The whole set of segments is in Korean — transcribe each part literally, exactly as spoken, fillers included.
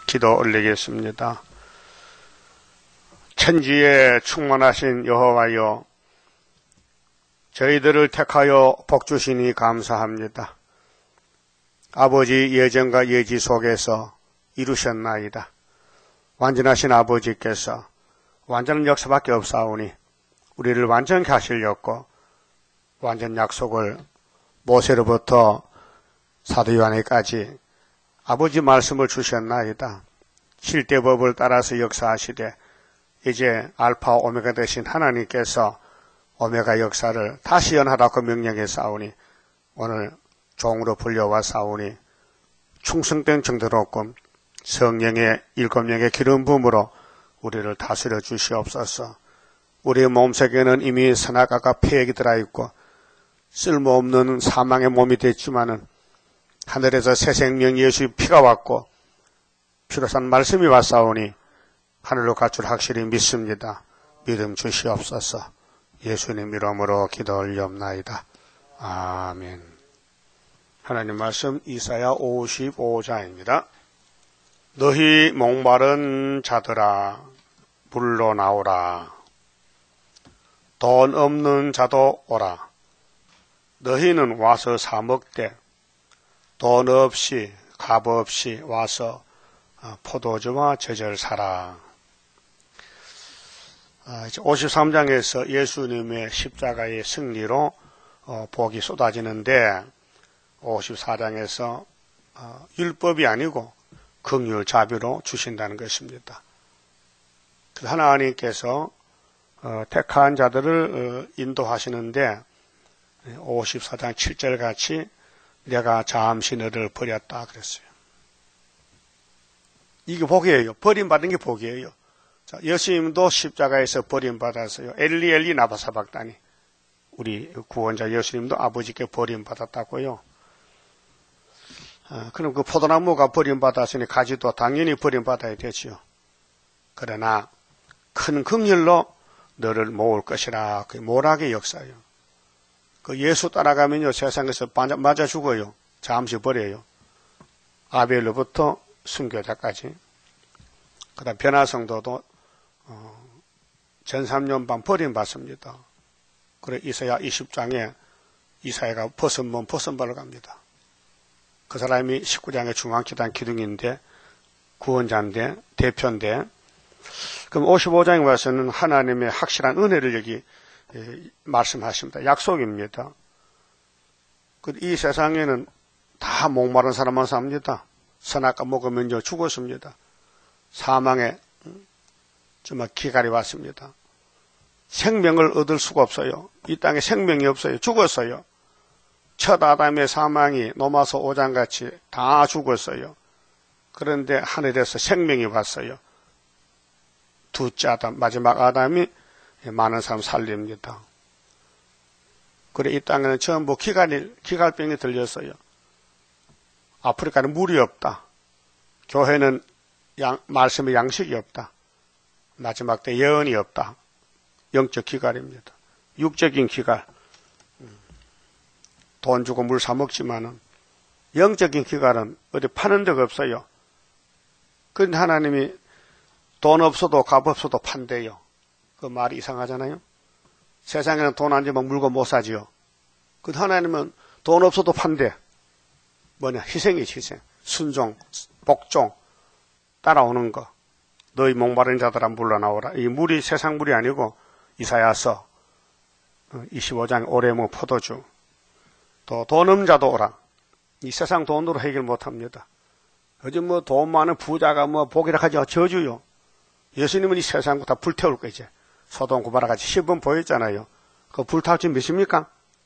기도 올리겠습니다. 천지에 충만하신 여호와여, 저희들을 택하여 복주시니 감사합니다. 아버지 예정과 예지 속에서 이루셨나이다. 완전하신 아버지께서 완전한 역사밖에 없사오니 우리를 완전케 하시려고 완전 약속을 모세로부터 사도 요한에까지 아버지 말씀을 주셨나이다. 실대법을 따라서 역사하시되 이제 알파 오메가 되신 하나님께서 오메가 역사를 다시 연하라고 명령해 싸우니 오늘 종으로 불려와 싸우니 충성된 정도롭고 성령의 일곱 명의 기름 부음으로 우리를 다스려 주시옵소서. 우리의 몸속에는 이미 선악과가 폐액이 들어있고 쓸모없는 사망의 몸이 됐지만은 하늘에서 새 생명 예수의 피가 왔고 피로 산 말씀이 왔사오니 하늘로 갈 줄 확실히 믿습니다. 믿음 주시옵소서. 예수님 이름으로 기도 올리옵나이다. 아멘. 하나님 말씀 이사야 오십오 장입니다. 너희 목마른 자들아 불러 나오라. 돈 없는 자도 오라. 너희는 와서 사 먹되 돈 없이 값 없이 와서 포도주와 저절 사라. 오십삼 장에서 예수님의 십자가의 승리로 복이 쏟아지는데 오십사 장에서 율법이 아니고 긍휼 자비로 주신다는 것입니다. 하나님께서 택한 자들을 인도하시는데 오십사 장 칠 절 같이 내가 잠시 너를 버렸다 그랬어요. 이게 복이에요. 버림받은 게 복이에요. 자, 예수님도 십자가에서 버림받았어요. 엘리 엘리 나바사박다니. 우리 구원자 예수님도 아버지께 버림받았다고요. 아, 그럼 그 포도나무가 버림받았으니 가지도 당연히 버림받아야 되지요. 그러나 큰 긍휼로 너를 모을 것이라. 그 모락의 역사예요. 그 예수 따라가면요 세상에서 맞아 죽어요. 잠시 버려요. 아벨로부터 순교자까지. 그다음 변화성도도 어, 전삼년반 버림받습니다. 그래 이사야 이십 장에 이사야가 벗은 몸 벗은 발로 갑니다. 그 사람이 십구 장의 중앙기단 기둥인데 구원자인데 대표인데 그럼 오십오 장에 와서는 하나님의 확실한 은혜를 여기 예, 말씀하십니다. 약속입니다. 이 세상에는 다 목마른 사람만 삽니다. 선악과 먹으면 이제 죽었습니다. 사망에 정말 기갈이 왔습니다. 생명을 얻을 수가 없어요. 이 땅에 생명이 없어요. 죽었어요. 첫 아담의 사망이 노마서 오 장같이 다 죽었어요. 그런데 하늘에서 생명이 왔어요. 두째 아담, 마지막 아담이 많은 사람 살립니다. 그래 이 땅에는 전부 기갈이, 기갈병이 들렸어요. 아프리카는 물이 없다. 교회는 양, 말씀의 양식이 없다. 마지막 때 예언이 없다. 영적 기갈입니다. 육적인 기갈. 돈 주고 물 사 먹지만은 영적인 기갈은 어디 파는 데가 없어요. 그런데 하나님이 돈 없어도 값 없어도 판대요. 그 말이 이상하잖아요. 세상에는 돈 안 주면 물건 못 사지요. 그 하나님은 돈 없어도 판대. 뭐냐 희생이지 희생. 순종, 복종 따라오는 거. 너희 목마른 자들아 물러 나오라. 이 물이 세상 물이 아니고 이사야서 이십오 장 오레모 포도주. 또 돈 없는 자도 오라. 이 세상 돈으로 해결 못합니다. 요즘 뭐 돈 많은 부자가 뭐 복이라 하죠. 저주요. 예수님은 이 세상을 다 불태울 거 이제. 소돔 고모라 같이 시범 보였잖아요. 그 불탈 줄 믿습니까?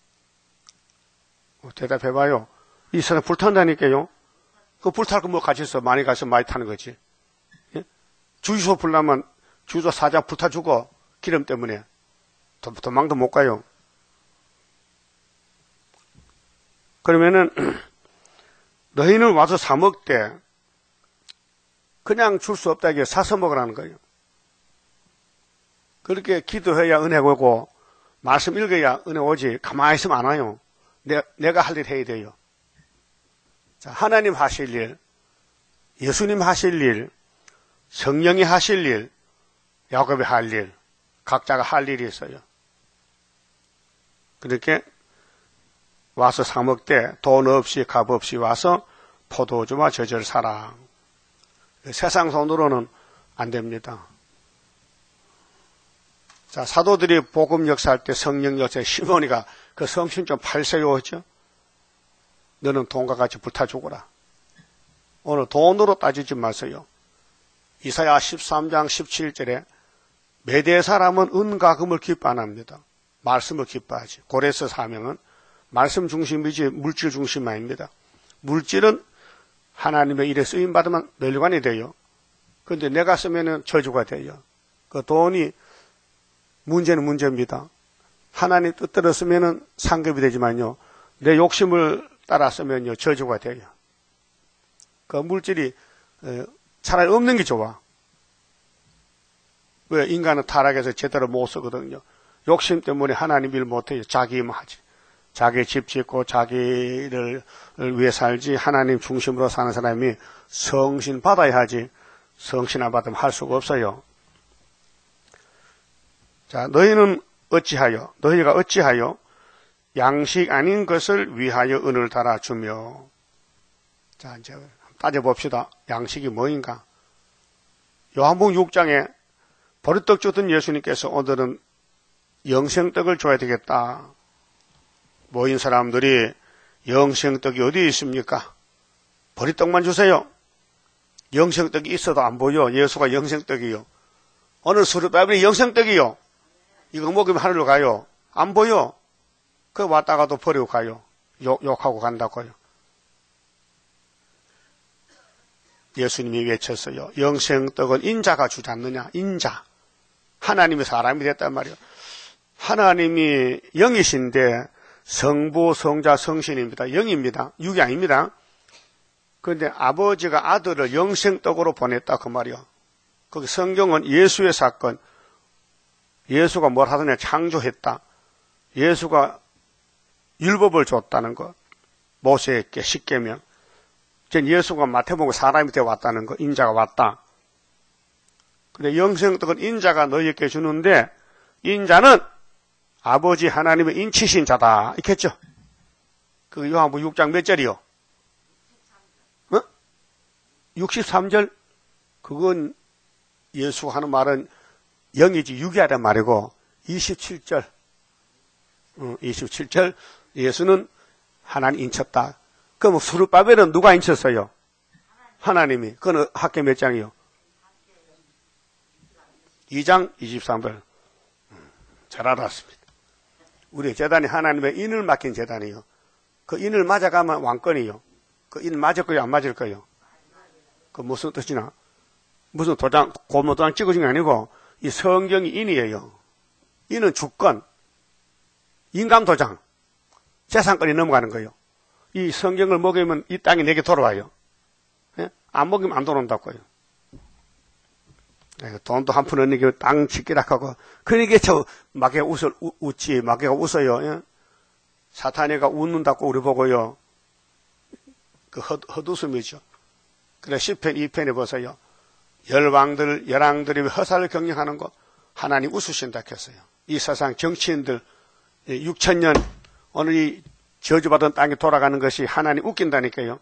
대답해봐요. 이 세상 불탄다니까요. 그 불탈 거 뭐 같이 있어. 많이 가서 많이 타는 거지. 예? 주유소 불나면 주유소 사장 불타 죽어. 기름 때문에. 도, 도망도 못 가요. 그러면은 너희는 와서 사 먹되 그냥 줄 수 없다 이게 사서 먹으라는 거예요. 그렇게 기도해야 은혜가 오고 말씀 읽어야 은혜 오지 가만히 있으면 안 와요. 내, 내가 할 일 해야 돼요. 자, 하나님 하실 일 예수님 하실 일, 성령이 하실 일, 야곱이 할 일, 각자가 할 일이 있어요. 그렇게 와서 사 먹되 돈 없이 값 없이 와서 포도주와 저절 사라. 세상 손으로는 안 됩니다. 자, 사도들이 복음 역사할 때 성령 역사에 시몬이가 그 성신 좀 팔세요 했죠. 너는 돈과 같이 불타 죽어라. 오늘 돈으로 따지지 마세요. 이사야 십삼 장 십칠 절에 메대 사람은 은과 금을 기뻐 안 합니다. 말씀을 기뻐하지. 고레스 사명은 말씀 중심이지 물질 중심 아닙니다. 물질은 하나님의 일에 쓰임받으면 멸관이 돼요. 그런데 내가 쓰면 저주가 돼요. 그 돈이 문제는 문제입니다. 하나님 뜻대로 쓰면 상급이 되지만요. 내 욕심을 따라 쓰면요. 저주가 돼요. 그 물질이 차라리 없는 게 좋아. 왜? 인간은 타락해서 제대로 못 쓰거든요. 욕심 때문에 하나님 일 못해요. 자기 힘 하지. 자기 집 짓고 자기를 위해 살지 하나님 중심으로 사는 사람이 성신 받아야 하지. 성신 안 받으면 할 수가 없어요. 자, 너희는 어찌하여, 너희가 어찌하여 양식 아닌 것을 위하여 은을 달아주며. 자, 이제 따져봅시다. 양식이 뭐인가? 요한복음 육 장에 버릇떡 주던 예수님께서 오늘은 영생떡을 줘야 되겠다. 모인 사람들이 영생떡이 어디 있습니까? 버릇떡만 주세요. 영생떡이 있어도 안 보여. 예수가 영생떡이요. 오늘 수르바벨이 영생떡이요. 이거 먹으면 하늘로 가요. 안 보여. 그 왔다가도 버리고 가요. 욕, 욕하고 간다고요. 예수님이 외쳤어요. 영생떡은 인자가 주지 않느냐. 인자. 하나님이 사람이 됐단 말이에요. 하나님이 영이신데 성부, 성자, 성신입니다. 영입니다. 육이 아닙니다. 그런데 아버지가 아들을 영생떡으로 보냈다 그 말이요. 거기 성경은 예수의 사건, 예수가 뭘 하더냐 창조했다. 예수가 율법을 줬다는 것, 모세에게 십계명. 전 예수가 마태복음 사람이 되어 왔다는 것, 인자가 왔다. 근데 영생떡은 인자가 너희에게 주는데 인자는 아버지 하나님의 인치신 자다. 이렇게 했죠. 그 요한복음 육 장 몇 절이요? 어? 육십삼 절? 그건 예수가 하는 말은 영이지 육이 하란 말이고 이십칠 절. 어, 이십칠 절 예수는 하나님 인쳤다. 그럼 수르바벨은 누가 인쳤어요? 하나님이. 그건 학계 몇 장이요? 이 장 이십삼 절. 잘 알았습니다. 우리 제단이 하나님의 인을 맡긴 제단이요. 그 인을 맞아가면 왕권이요. 그 인 맞을 거요, 안 맞을 거요? 그 무슨 뜻이나? 무슨 도장, 고무 도장 찍어준 게 아니고 이 성경이 인이에요. 인은 주권, 인감 도장, 재산권이 넘어가는 거예요. 이 성경을 먹으면 이 땅이 내게 돌아와요. 예? 안 먹으면 안 돌아온다고요. 돈도 한 푼 없는 게 땅 짓기라 하고, 그러니까 저 마귀가 웃을, 웃지, 마귀가 웃어요. 예? 사탄이가 웃는다고 우리 보고요. 그 헛, 헛웃음이죠. 그래, 십 편, 이 편에 보세요. 열왕들, 열왕들이 허사를 경영하는 거, 하나님 웃으신다 했어요. 이 세상 정치인들, 육천 년, 오늘 이 저주받은 땅에 돌아가는 것이 하나님 웃긴다니까요.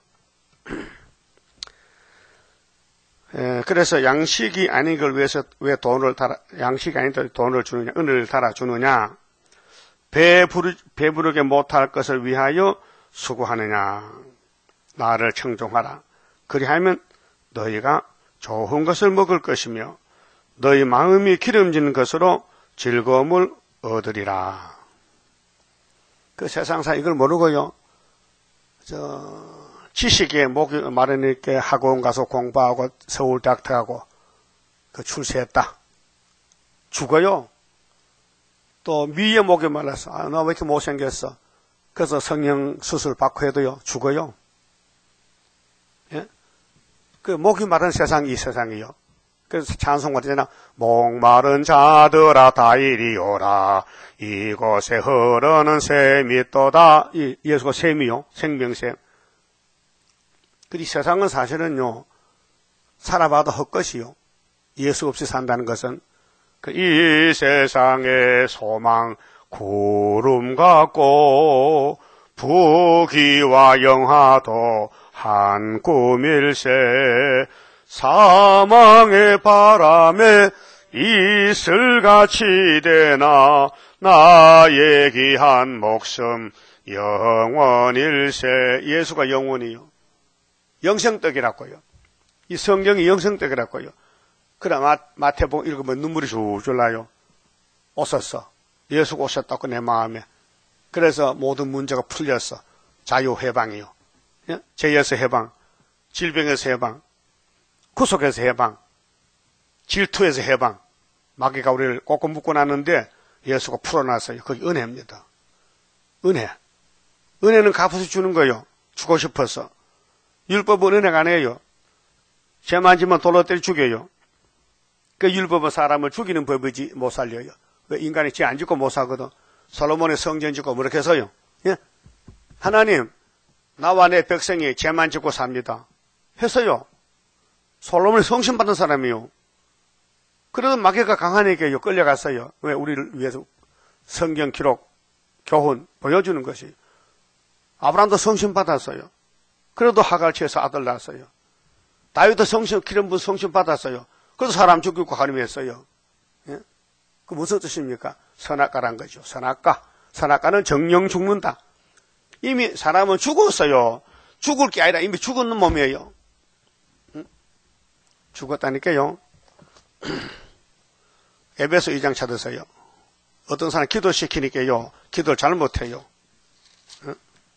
에, 그래서 양식이 아닌 걸 위해서 왜 돈을 달아, 양식이 아닌 걸 돈을 주느냐, 은을 달아주느냐, 배부르, 배부르게 못할 것을 위하여 수고하느냐, 나를 청종하라. 그리하면 너희가 좋은 것을 먹을 것이며, 너희 마음이 기름진 것으로 즐거움을 얻으리라. 그 세상사 이걸 모르고요, 저, 지식에 목이 마르니까 학원 가서 공부하고 서울대학 들어가고 그 출세했다. 죽어요. 또 미에 목이 말라서 아, 너 왜 이렇게 못생겼어? 그래서 성형 수술 받고 해도요. 죽어요. 예? 그 목이 마른 세상이 이 세상이요. 그래서 찬송가 되잖아. 목마른 자들아 다 이리 오라. 이곳에 흐르는 샘이 또다. 이 예수가 샘이요. 생명샘. 그 세상은 사실은요, 살아봐도 헛것이요. 예수 없이 산다는 것은 이 세상의 소망 구름 같고 부귀와 영화도 한 꿈일세 사망의 바람에 이슬같이 되나 나의 귀한 목숨 영원일세. 예수가 영원이요. 영생떡이라고요. 이 성경이 영생떡이라고요. 그러나 마태복음 읽으면 눈물이 줄줄 나요. 오셨어. 예수가 오셨다고 내 마음에. 그래서 모든 문제가 풀렸어. 자유해방이요. 죄에서 해방, 질병에서 해방, 구속에서 해방, 질투에서 해방. 마귀가 우리를 꼭 묶고 놨는데 예수가 풀어놨어요. 그게 은혜입니다. 은혜. 은혜는 값없이 주는 거예요. 주고 싶어서. 율법은 은혜가 아니에요. 죄만 지면 돌로 때려 죽여요. 그 율법은 사람을 죽이는 법이지 못 살려요. 인간이 죄 안 짓고 못 사거든. 솔로몬의 성전 짓고 뭐 이렇게 해서요. 예? 하나님, 나와 내 백성이 죄만 짓고 삽니다. 했어요. 솔로몬이 성신 받은 사람이요. 그래도 마귀가 강하니까 끌려갔어요. 왜? 우리를 위해서 성경 기록, 교훈 보여주는 것이. 아브라함도 성신 받았어요. 그래도 하갈 취해서 아들 낳았어요. 다윗도 성신, 기름 부은 성신 받았어요. 그래서 사람 죽이고 가늠했어요. 예? 그 무슨 뜻입니까? 선악가란 거죠. 선악가. 선악가는 정령 죽는다. 이미 사람은 죽었어요. 죽을 게 아니라 이미 죽었는 몸이에요. 응? 죽었다니까요. 에베소 이 장 찾으세요. 어떤 사람 기도시키니까요. 기도를 잘 못해요. 응?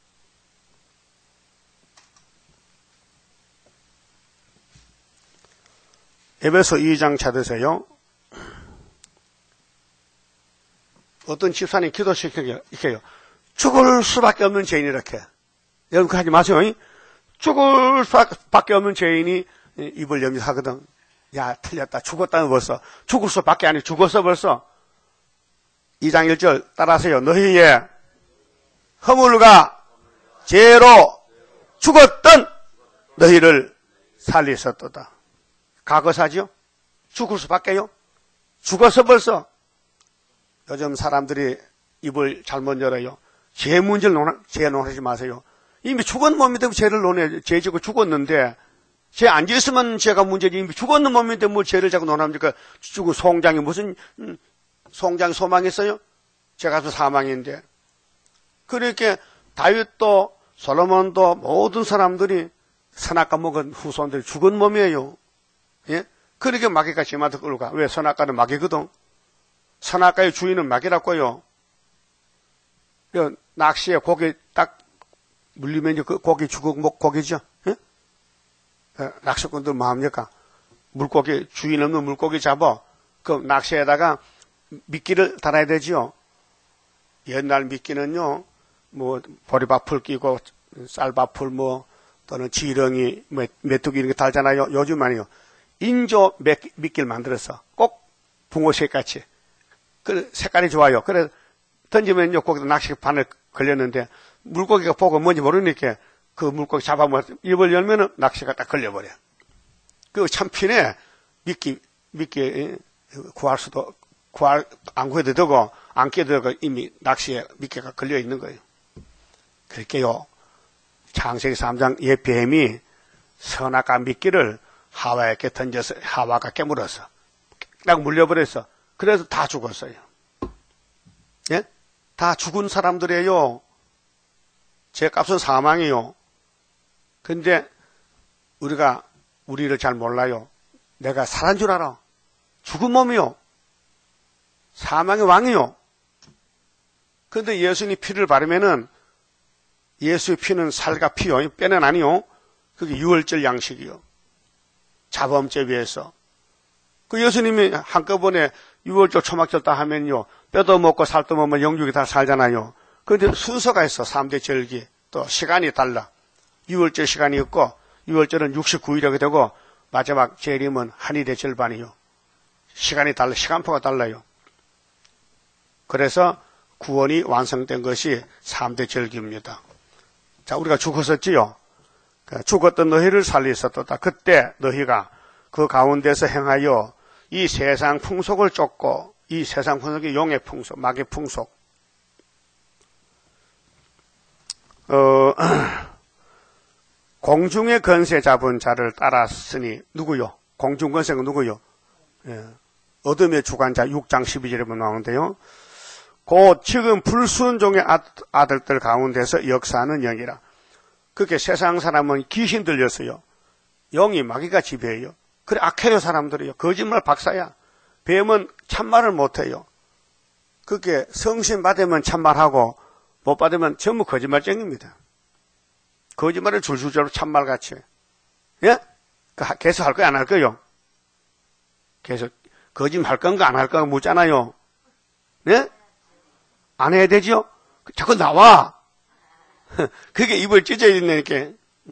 에베소 이 장 찾으세요. 어떤 집사님 기도시켜요. 이렇게요. 죽을 수밖에 없는 죄인 이렇게. 여러분 그거 하지 마세요. 죽을 수밖에 없는 죄인이 입을 염려하거든. 야 틀렸다. 죽었다는 벌써. 죽을 수밖에 아니고 죽었어 벌써. 이 장 일 절 따라하세요. 너희의 허물과 죄로 죽었던 너희를 살리셨도다. 과거사죠? 죽을 수밖에요? 죽었어 벌써. 요즘 사람들이 입을 잘못 열어요. 죄 문제를 논하, 죄 논하지 마세요. 이미 죽은 몸인데 죄를 논해, 죄 지고 죽었는데, 죄 안 지었으면 죄가 문제지. 이미 죽었는 몸인데 뭐 죄를 자꾸 논합니까? 죽은 송장이 무슨, 음, 송장이 소망했어요? 죄가 사망인데. 그러니까 다윗도 솔로몬도 모든 사람들이 선악과 먹은 후손들이 죽은 몸이에요. 예? 그러니까 마귀가 지마도 끌고 가. 왜? 선악과는 마귀거든. 선악과의 주인은 마귀라고요. 낚시에 고기 딱 물리면 그 고기 죽은 목 고기죠. 예? 낚시꾼들 뭐합니까? 물고기 주인 없는 물고기 잡아. 그 낚시에다가 미끼를 달아야 되지요. 옛날 미끼는요, 뭐 보리밥풀 끼고 쌀밥풀 뭐 또는 지렁이, 뭐 메뚜기 이런 게 달잖아요. 요즘 아니요. 인조 미끼를 만들어서 꼭 붕어색 같이. 그 색깔이 좋아요. 그래 던지면요 거기다 낚시 바늘 걸렸는데 물고기가 보고 뭔지 모르니까 그 물고기 잡아먹어 입을 열면은 낚시가 딱 걸려버려. 그 참 피네. 미끼 미끼 구할 수도 구할 안 구해도 되고 안 깨도 되고 이미 낚시에 미끼가 걸려 있는 거예요. 그렇게요. 창세기 삼 장 옛 뱀이 선악과 미끼를 하와에게 던져서 하와가 깨물어서 딱 물려버렸어. 그래서 다 죽었어요. 예? 다 죽은 사람들이에요. 죄값은 사망이요. 근데 우리가 우리를 잘 몰라요. 내가 살한 줄 알아. 죽은 몸이요. 사망의 왕이요. 근데 예수님이 피를 바르면은 예수의 피는 살과 피요. 뼈는 아니요. 그게 유월절 양식이요. 자범죄 위해서. 그 예수님이 한꺼번에 유월절 초막절 다 하면요. 뼈도 먹고 살도 먹으면 영육이 다 살잖아요. 그런데 순서가 있어. 삼 대 절기. 또 시간이 달라. 유월절 시간이 있고 유월절은 육십구 일하게 되고 마지막 재림은 한일의 절반이요. 시간이 달라. 시간표가 달라요. 그래서 구원이 완성된 것이 삼 대 절기입니다. 자, 우리가 죽었었지요. 죽었던 너희를 살리셨도다. 그때 너희가 그 가운데서 행하여 이 세상 풍속을 쫓고, 이 세상 풍속이 용의 풍속, 마귀의 풍속. 어, 공중의 권세 잡은 자를 따랐으니 누구요? 공중 권세가 누구요? 예. 어둠의 주관자 육 장 십이 절에 보면 나오는데요. 곧 지금 불순종의 아들들 가운데서 역사하는 영이라. 그렇게 세상 사람은 귀신 들렸어요. 영이 마귀가 지배해요. 그래 악해요 사람들이요. 거짓말 박사야. 뱀은 참말을 못해요. 그렇게 성신 받으면 참말하고 못 받으면 전부 거짓말쟁입니다. 거짓말을 줄줄줄 참말같이. 예? 계속 할 거야 안 할 거요? 계속 거짓말 할 건가 안 할 건가 묻잖아요. 예? 안 해야 되죠? 자꾸 나와. 그게 입을 찢어야 된다니까.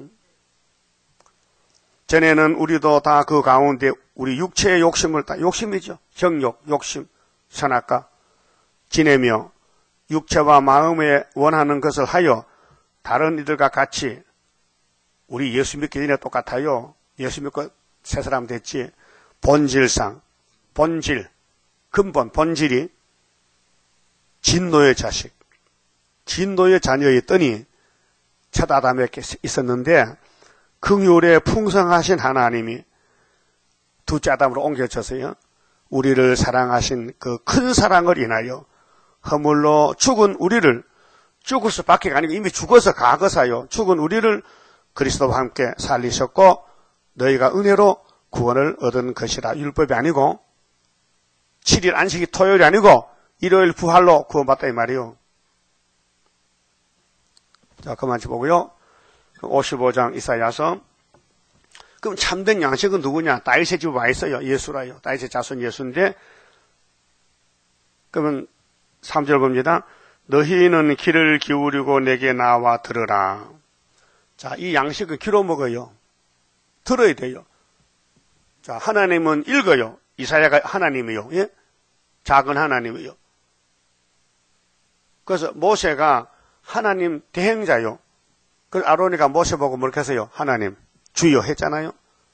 전에는 우리도 다 그 가운데 우리 육체의 욕심을 다 욕심이죠. 정욕, 욕심, 선악과 지내며 육체와 마음에 원하는 것을 하여 다른 이들과 같이 우리 예수 믿기 전에 똑같아요. 예수 믿고 새 사람 됐지. 본질상, 본질, 근본, 본질이 진노의 자식, 진노의 자녀였더니 첫 아담에게 있었는데 긍휼에 풍성하신 하나님이 둘째 아담으로 옮겨져서요. 우리를 사랑하신 그 큰 사랑을 인하여 허물로 죽은 우리를 죽을 수밖에 아니고 이미 죽어서 가거사요. 죽은 우리를 그리스도와 함께 살리셨고 너희가 은혜로 구원을 얻은 것이라. 율법이 아니고 칠 일 안식이 토요일이 아니고 일요일 부활로 구원받다 이 말이요. 자, 그만 보고요. 오십오 장 이사야서. 그럼 참된 양식은 누구냐? 다윗의 집에 와 있어요. 예수라요. 다윗의 자손 예수인데, 그러면 삼 절 봅니다. 너희는 귀를 기울이고 내게 나와 들으라. 자, 이 양식은 귀로 먹어요. 들어야 돼요. 자, 하나님은 읽어요. 이사야가 하나님이요. 예? 작은 하나님이요. 그래서 모세가 하나님 대행자요. 그래서 아론이가 모세 보고 뭐렇게 했어요? 하나님, 주여 했잖아요.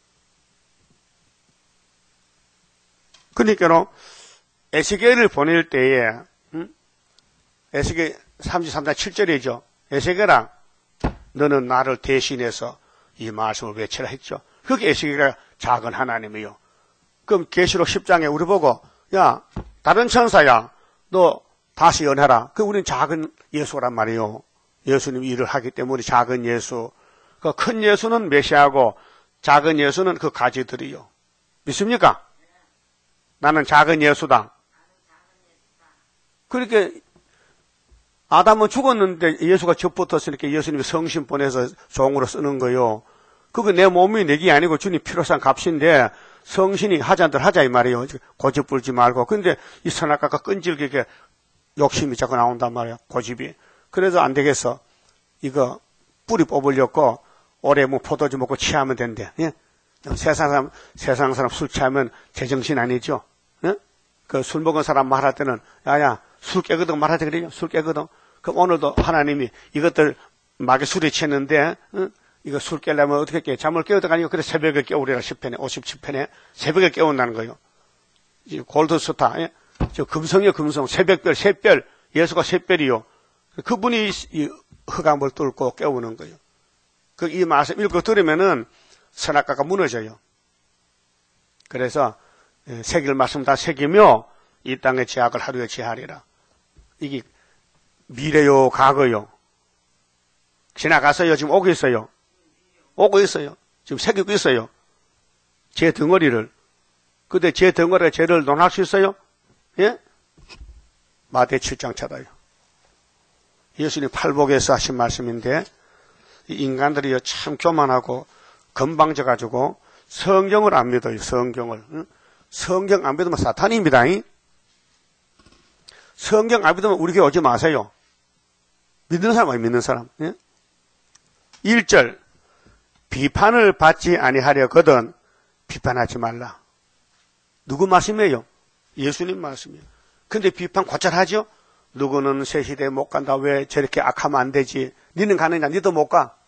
그러니까는 에스겔을 보낼 때에 음? 에스겔 삼십삼 장 칠 절이죠. 에스겔아, 너는 나를 대신해서 이 말씀을 외치라 했죠. 그게 에스겔이 작은 하나님이요. 그럼 계시록 십 장에 우리 보고 야, 다른 천사야, 너 다시 연해라. 그 우리는 작은 예수란 말이에요. 예수님 일을 하기 때문에 작은 예수. 그 큰 예수는 메시아고 작은 예수는 그 가지들이요. 믿습니까? 나는 작은 예수다. 그렇게 아담은 죽었는데 예수가 접붙었으니까 예수님이 성신 보내서 종으로 쓰는 거요. 그거 내 몸이 내게 아니고 주님 필요상 값인데 성신이 하자들 하자 이 말이에요. 고집 불지 말고. 근데 이 선악과가 끈질기게 욕심이 자꾸 나온단 말이에요. 고집이. 그래서 안 되겠어. 이거 뿌리 뽑으려고 올해 뭐 포도주 먹고 취하면 된대. 예? 세상 사람, 세상 사람 술 취하면 제정신 아니죠. 예? 그 술 먹은 사람 말할 때는 야야 술 깨거든 말할 때 그래요. 술 깨거든. 그럼 오늘도 하나님이 이것들 막에 술에 취했는데 예? 이거 술 깨려면 어떻게 깨? 잠을 깨우다가 아니고 그래 새벽에 깨우리라 십 편에 오십칠 편에 새벽에 깨운다는 거예요. 골드스타. 예? 저 금성이요 금성. 새벽별 새별. 예수가 새별이요. 그분이 이 흑암을 뚫고 깨우는 거예요. 그 이 말씀 읽고 들으면은 선악과가 무너져요. 그래서 새길 말씀 다 새기며 이 땅의 죄악을 하루에 제하리라. 이게 미래요 과거요. 지나가서요 지금 오고 있어요. 오고 있어요. 지금 새기고 있어요. 제 덩어리를. 근데 제 덩어리가 죄를 논할 수 있어요? 예? 마태 칠 장 찾아요. 예수님 팔복에서 하신 말씀인데 인간들이 참 교만하고 건방져가지고 성경을 안 믿어요. 성경을. 성경 안 믿으면 사탄입니다. 성경 안 믿으면 우리 교회 오지 마세요. 믿는 사람 아니 믿는 사람. 일 절 비판을 받지 아니하려거든 비판하지 말라. 누구 말씀이에요? 예수님 말씀이에요. 근데 비판 곧잘 하죠? 누구는 새 시대에 못 간다. 왜 저렇게 악하면 안 되지? 니는 가느냐? 니도 못 가.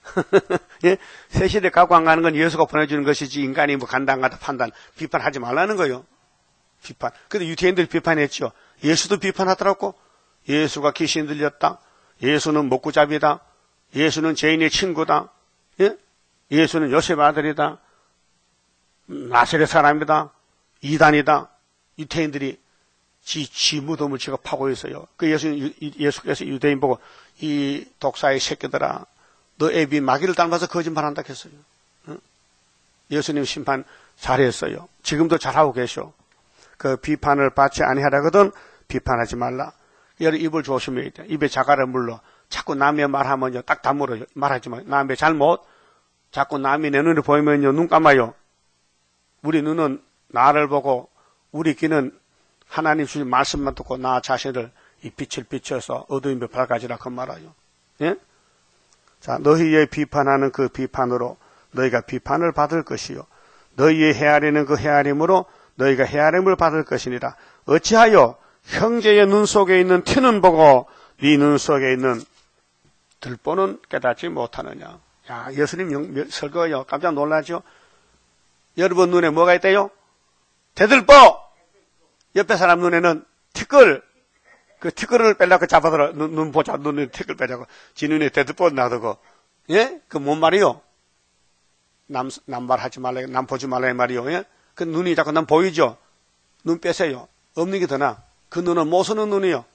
예? 새 시대 갖고 안 가는 건 예수가 보내주는 것이지 인간이 뭐 간다 안 간다 판단 비판하지 말라는 거요. 비판. 근데 유대인들이 비판했죠. 예수도 비판하더라고. 예수가 귀신 들렸다. 예수는 목구잡이다. 예수는 죄인의 친구다. 예? 예수는 요셉 아들이다. 나사렛 사람이다. 이단이다. 유대인들이 지, 지 무덤을 지가 파고 있어요. 그 예수, 예수께서 유대인 보고 이 독사의 새끼들아 너 애비 마귀를 닮아서 거짓말한다 했어요. 응? 예수님 심판 잘했어요. 지금도 잘하고 계셔. 그 비판을 받지 아니하라거든 비판하지 말라. 여러 입을 조심해야 돼. 입에 자갈을 물러. 자꾸 남의 말하면요 딱 다물어요. 말하지 마요. 남의 잘못. 자꾸 남이 내 눈에 보이면요 눈 감아요. 우리 눈은 나를 보고 우리 귀는 하나님 주신 말씀만 듣고 나 자신을 이 빛을 비춰서 어두움에 밝아지라 그 말아요. 예? 자, 너희의 비판하는 그 비판으로 너희가 비판을 받을 것이요. 너희의 헤아리는 그 헤아림으로 너희가 헤아림을 받을 것이니라. 어찌하여 형제의 눈 속에 있는 티는 보고 네 눈 속에 있는 들보는 깨닫지 못하느냐. 야, 예수님 설교요. 깜짝 놀라죠? 여러분 눈에 뭐가 있대요? 대들보! 옆에 사람 눈에는 티끌. 그 티끌을 빼려고 잡아들어. 눈, 눈 보자. 눈에 티끌 빼자고. 지 눈에 대들보 놔두고. 예? 그 뭔 말이요? 남, 남발하지 말라. 남 보지 말라. 이 말이요. 예? 그 눈이 자꾸 남 보이죠? 눈 빼세요. 없는 게 더 나아. 그 눈은 못 쓰는 눈이요.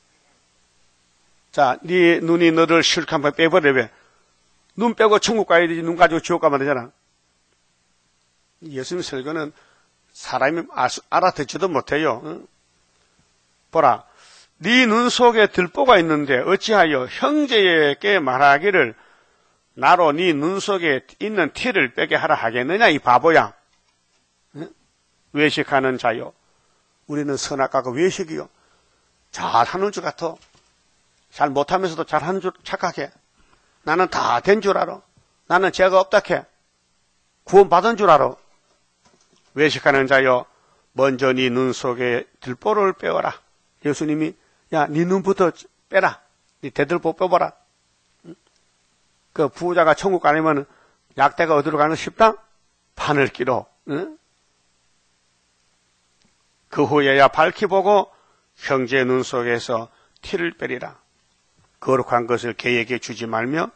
자, 네 눈이 너를 실컷 한번 빼버려. 왜? 눈 빼고 천국 가야 되지. 눈 가지고 지옥 가면 되잖아. 예수님 설교는 사람이 알아듣지도 못해요. 응? 보라, 네 눈 속에 들보가 있는데 어찌하여 형제에게 말하기를 나로 네 눈 속에 있는 티를 빼게 하라 하겠느냐 이 바보야. 응? 외식하는 자요. 우리는 선악과가 외식이요. 잘하는 줄 같아. 잘 못하면서도 잘하는 줄 착각해. 나는 다 된 줄 알아. 나는 죄가 없다 해. 구원받은 줄 알아. 외식하는 자여 먼저 네 눈 속에 들보를 빼어라. 예수님이 야, 네 눈부터 빼라. 네 대들보 빼봐라. 그 부자가 천국 가려면 약대가 어디로 가는 쉽다? 바늘기로. 응? 그 후에야 밝히 보고 형제의 눈 속에서 티를 빼리라. 거룩한 것을 개에게 주지 말며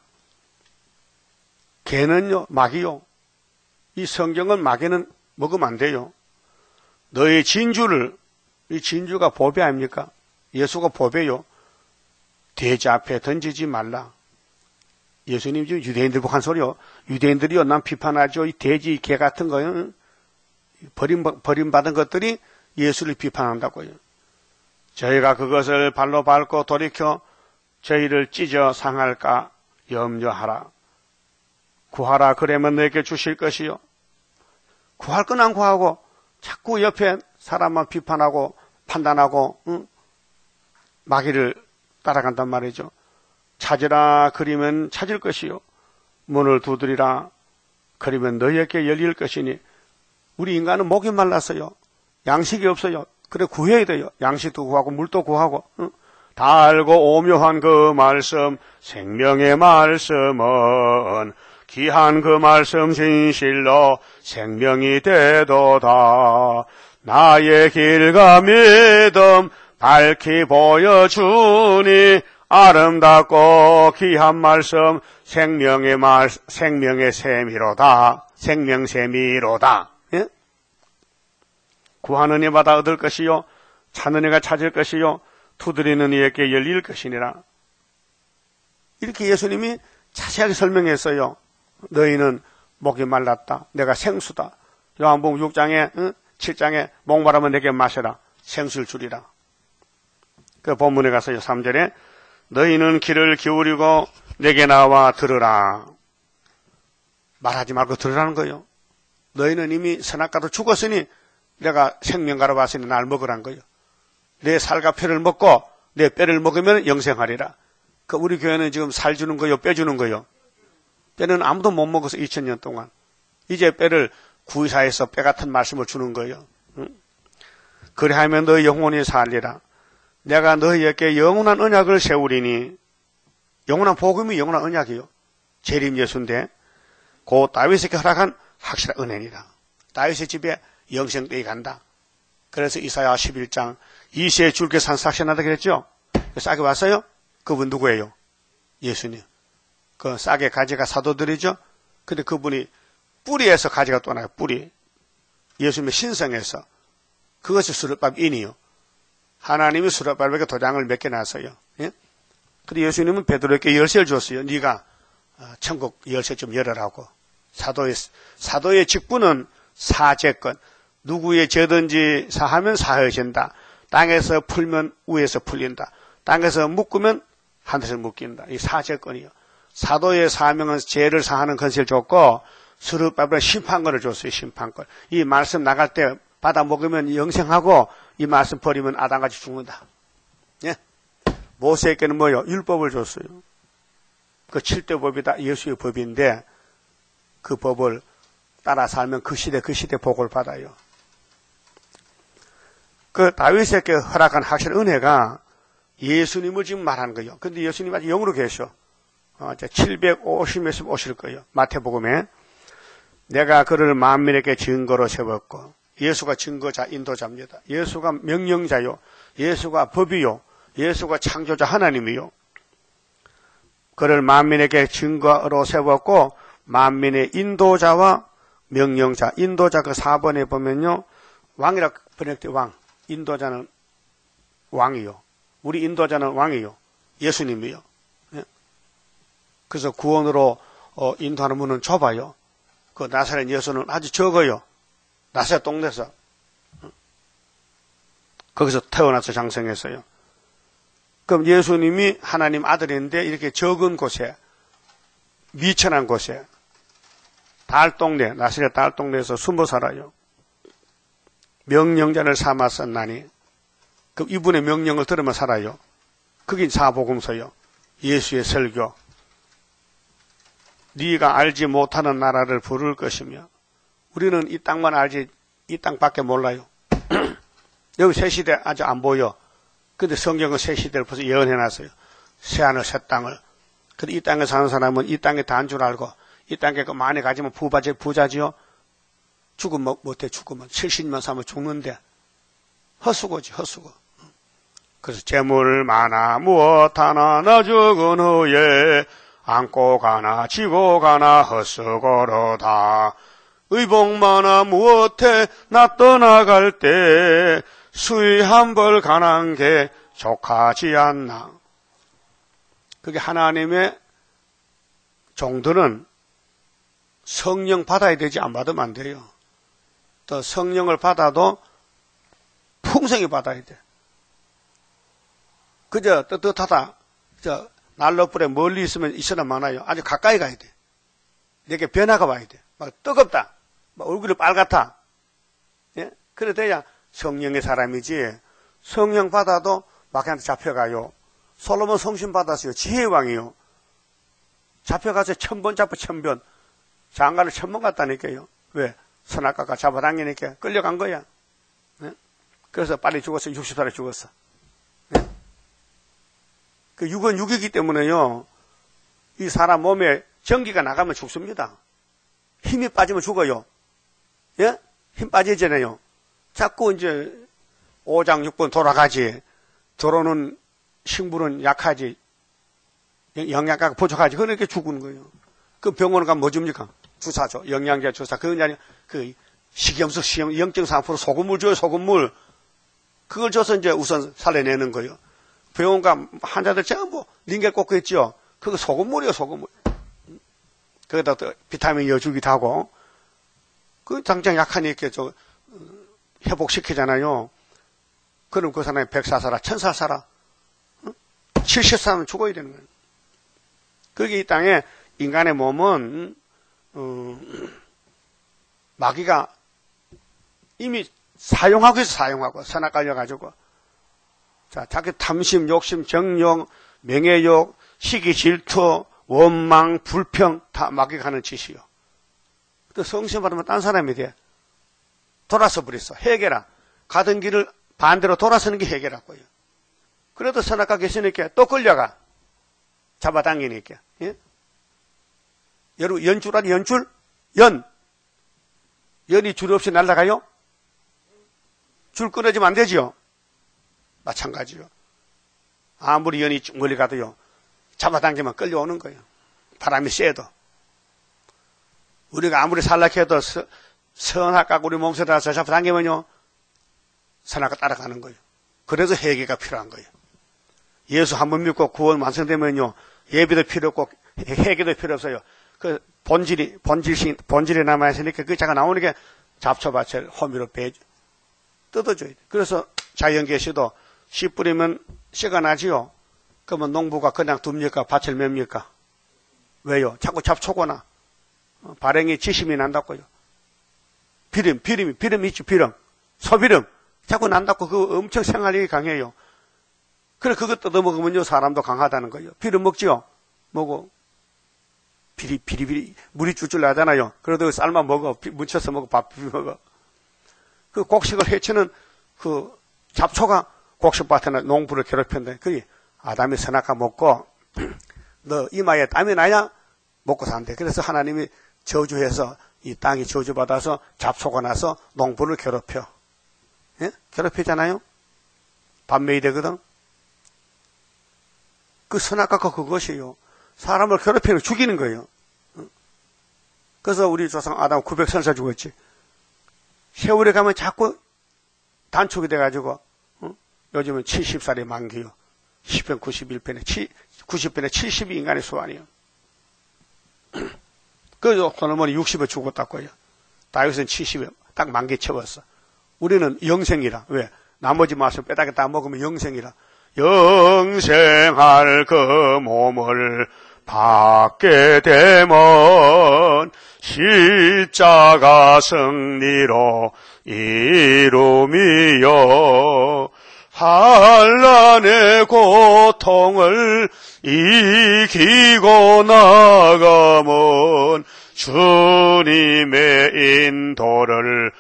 개는요 마귀요. 이 성경은 마귀는 먹으면 안 돼요. 너의 진주를, 이 진주가 보배 아닙니까? 예수가 보배요. 돼지 앞에 던지지 말라. 예수님 지금 유대인들 보고 한 소리요. 유대인들이요, 난 비판하죠. 이 돼지, 개 같은 거요. 버림, 버림받은 것들이 예수를 비판한다고요. 저희가 그것을 발로 밟고 돌이켜 저희를 찢어 상할까 염려하라. 구하라. 그러면 너에게 주실 것이요. 구할 건 안 구하고 자꾸 옆에 사람만 비판하고 판단하고 응? 마귀를 따라간단 말이죠. 찾으라 그리면 찾을 것이요. 문을 두드리라 그리면 너희에게 열릴 것이니. 우리 인간은 목이 말랐어요. 양식이 없어요. 그래 구해야 돼요. 양식도 구하고 물도 구하고. 응? 달고 오묘한 그 말씀 생명의 말씀은 귀한 그 말씀 진실로 생명이 되도다. 나의 길과 믿음 밝히 보여주니 아름답고 귀한 말씀 생명의 말 생명의 셈이로다. 생명셈이로다. 예? 구하는 이마다 얻을 것이요 찾는 이가 찾을 것이요 두드리는 이에게 열릴 것이니라. 이렇게 예수님이 자세하게 설명했어요. 너희는 목이 말랐다. 내가 생수다. 요한복음 육 장에 응? 칠 장에 목마르면 내게 마셔라. 생수를 주리라. 그 본문에 가서요 삼 절에 너희는 귀를 기울이고 내게 나와 들으라. 말하지 말고 들으라는 거예요. 너희는 이미 선악과도 죽었으니 내가 생명가로 왔으니 날 먹으란 거예요. 내 살과 뼈를 먹고 내 뼈를 먹으면 영생하리라. 그 우리 교회는 지금 살 주는 거요, 뼈 주는 거요. 뼈는 아무도 못 먹어서 이천 년 동안. 이제 뼈를 구의사에서 뼈 같은 말씀을 주는 거예요. 응? 그리하면 너희 영혼이 살리라. 내가 너희에게 영원한 언약을 세우리니. 영원한 복음이 영원한 언약이요. 재림 예수인데 그 다윗에게 허락한 확실한 은혜니라. 다윗의 집에 영생되게 간다. 그래서 이사야 십일 장 이새의 줄게 산 삭신하다 그랬죠. 싹이 왔어요. 그분 누구예요? 예수님. 그 싹의 가지가 사도들이죠. 근데 그분이 뿌리에서 가지가 또 나요. 뿌리. 예수님의 신성에서. 그것이 수르밥인이요. 하나님이 수르밥에게 도장을 몇 개 놨어요. 예? 근데 예수님은 베드로에게 열쇠를 줬어요. 네가 천국 열쇠 좀 열어라고. 사도의 사도의 직분은 사제권. 누구의 죄든지 사하면 사해진다. 땅에서 풀면 위에서 풀린다. 땅에서 묶으면 하늘에서 묶인다. 이 사제권이요. 사도의 사명은 죄를 사하는 건세를 줬고 스룹바벨은 심판권을 줬어요. 심판권. 이 말씀 나갈 때 받아 먹으면 영생하고 이 말씀 버리면 아담같이 죽는다. 예? 모세에게는 뭐요? 율법을 줬어요. 그 칠대 법이다. 예수의 법인데 그 법을 따라 살면 그 시대 그 시대 복을 받아요. 그 다윗에게 허락한 확실한 은혜가 예수님을 지금 말하는 거예요. 근데 예수님 아직 영으로 계셔. 어, 칠백오십 몇십 오실 거예요. 마태복음에. 내가 그를 만민에게 증거로 세웠고, 예수가 증거자, 인도자입니다. 예수가 명령자요. 예수가 법이요. 예수가 창조자 하나님이요. 그를 만민에게 증거로 세웠고, 만민의 인도자와 명령자. 인도자 그 사 번에 보면요. 왕이라고 번역돼 왕. 인도자는 왕이요. 우리 인도자는 왕이요. 예수님이요. 예? 그래서 구원으로 어, 인도하는 문은 좁아요. 그 나사렛 예수는 아주 적어요. 나사렛 동네에서. 거기서 태어나서 장성했어요. 그럼 예수님이 하나님 아들인데 이렇게 적은 곳에, 미천한 곳에, 달동네, 나사렛 달동네에서 숨어 살아요. 명령자를 삼아 썼나니, 그 이분의 명령을 들으면 살아요. 그게 사복음서요. 예수의 설교. 네가 알지 못하는 나라를 부를 것이며, 우리는 이 땅만 알지 이 땅밖에 몰라요. 여기 새 시대 아직 안 보여. 근데 성경은 새 시대를 벌써 예언해놨어요. 새 하늘 새 땅을. 근데 이 땅에 사는 사람은 이 땅에 단 줄 알고, 이 땅에 그 많이 가지면 부자지 부자지요. 죽으면 못해. 죽으면 칠십년 살면 죽는데 헛수고지 헛수고. 그래서 재물 많아 무엇 하나 나 죽은 후에 안고 가나 지고 가나 헛수고로다. 의복 많아 무엇해 나 떠나갈 때 수의 한 벌 가난 게 족하지 않나. 그게 하나님의 종들은 성령 받아야 되지 안 받으면 안 돼요. 또 성령을 받아도 풍성히 받아야 돼. 그저 떳떳하다. 저 난로불에 멀리 있으면 있으나 많아요. 아주 가까이 가야 돼. 내게 변화가 와야 돼. 막 뜨겁다. 막 얼굴이 빨갛다. 예? 그래 돼야 성령의 사람이지. 성령 받아도 마귀한테 잡혀가요. 솔로몬 성신 받았어요. 지혜의 왕이요. 잡혀가서 천번 잡고 천번. 장가를 천번 갔다니까요. 왜? 선악과가 잡아당기니까 끌려간 거야. 네? 그래서 빨리 죽었어. 육십 살에 죽었어. 네? 그 육은 육이기 때문에요. 이 사람 몸에 전기가 나가면 죽습니다. 힘이 빠지면 죽어요. 예? 힘 빠지잖아요. 자꾸 이제 오장육부 돌아가지. 들어오는 식물은 약하지. 영양가가 부족하지. 그러니까 죽는 거예요. 그 병원 가면 뭐 줍니까? 주사죠. 영양제 주사. 그건 아니, 그, 식염수, 식염, 영 점 삼 퍼센트 소금물 줘요, 소금물. 그걸 줘서 이제 우선 살려내는 거예요. 병원 가면 환자들 전부 링겔 꽂고 있죠. 그거 소금물이요, 소금물. 거기다 또 비타민 여주기도 하고. 그 당장 약하니까 저, 회복시키잖아요. 그럼 그 사람이 백 살 살아, 천 살 살아. 칠십 살은 죽어야 되는 거예요. 그게 이 땅에 인간의 몸은, 어, 마귀가 이미 사용하고 있어, 사용하고. 선악 깔려가지고. 자, 자기 탐심, 욕심, 정욕, 명예욕, 시기, 질투, 원망, 불평, 다 마귀가 하는 짓이요. 또 성신 받으면 딴 사람이 돼. 돌아서 버렸어. 해결아. 가던 길을 반대로 돌아서는 게 해결하고요. 그래도 선악과 계시니까 또 끌려가. 잡아당기니까. 예? 여러분, 연줄 아니 연줄? 연. 연이 줄 없이 날아가요? 줄 끊어지면 안 되지요? 마찬가지요. 아무리 연이 쭉 멀리 가도요, 잡아당기면 끌려오는 거예요. 바람이 세도. 우리가 아무리 살락해도 서, 선악과 우리 몸속에 들어가서 잡아당기면요, 선악과 따라가는 거예요. 그래서 회개가 필요한 거예요. 예수 한 번 믿고 구원 완성되면요, 예비도 필요 없고 회개도 필요 없어요. 그 본질이, 본질이, 본질이 남아있으니까 그 자가 나오는 게 잡초밭을 호미로 배, 뜯어줘야 돼. 그래서 자연계시도 씨 뿌리면 씨가 나지요. 그러면 농부가 그냥 둡니까? 밭을 맵니까? 왜요? 자꾸 잡초거나 발행이 지심이 난다고요. 비름, 비름이, 비름 있죠, 비름. 소비름. 자꾸 난다고 그 엄청 생활력이 강해요. 그래, 그거 뜯어먹으면요, 사람도 강하다는 거예요. 비름 먹지요? 먹어. 비리, 비리, 비리, 물이 줄줄 나잖아요. 그래도 삶아 먹어. 묻혀서 먹어. 밥 비벼 먹어. 그 곡식을 해치는 그 잡초가 곡식밭에는 농부를 괴롭혔는데, 그게 아담이 선악과 먹고, 너 이마에 땀이 나야 먹고 산대. 그래서 하나님이 저주해서 이 땅이 저주받아서 잡초가 나서 농부를 괴롭혀. 예? 괴롭히잖아요? 반매이 되거든? 그 선악과가 그것이에요. 사람을 괴롭히는 죽이는 거예요. 그래서 우리 조상 아담 구백 선 살 죽었지. 세월에 가면 자꾸 단축이 돼가지고, 어? 요즘은 칠십 살이 만기요. 십 편 구십일 편에, 구십 편에 칠십이 인간의 소환이요. 그래서 솔로몬이 육십에 죽었다고요. 다윗은 칠십에 딱 만기 채웠어. 우리는 영생이라. 왜? 나머지 맛을 빼다가 다 먹으면 영생이라. 영생할 그 몸을 받게 되면 십자가 승리로 이루미요. 한란의 고통을 이기고 나가면 주님의 인도를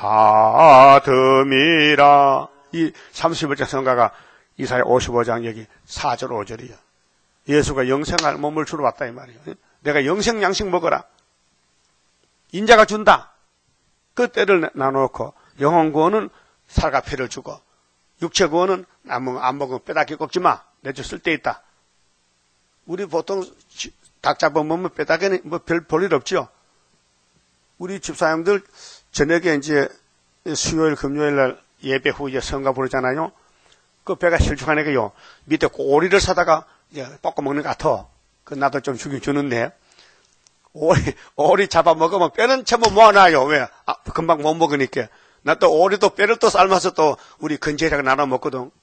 받음이라. 이 삼십일 장 성가가 이사야 오십오 장 여기 사 절 오 절이요. 예수가 영생할 몸을 주러 왔다 이 말이에요. 내가 영생 양식 먹어라. 인자가 준다. 그 때를 나눠놓고 영혼 구원은 살과 피를 주고 육체 구원은 안 먹으면, 안 먹으면 빼닫기 꺾지 마. 내주 쓸 때 있다. 우리 보통 닭 잡아먹으면 빼닫기는 뭐 별 볼 일 없죠. 우리 집사님들 저녁에 이제 수요일 금요일 날 예배 후에 성가 부르잖아요. 그 배가 실축하니까요. 밑에 오리를 사다가 이제 볶아 먹는 것 같아. 그 나도 좀 주긴 주는데. 오리, 오리 잡아먹으면 뼈는 전부 모아놔요. 왜? 아, 금방 못 먹으니까. 나 또 오리도 뼈를 또 삶아서 또 우리 근처에다가 나눠 먹거든. 어?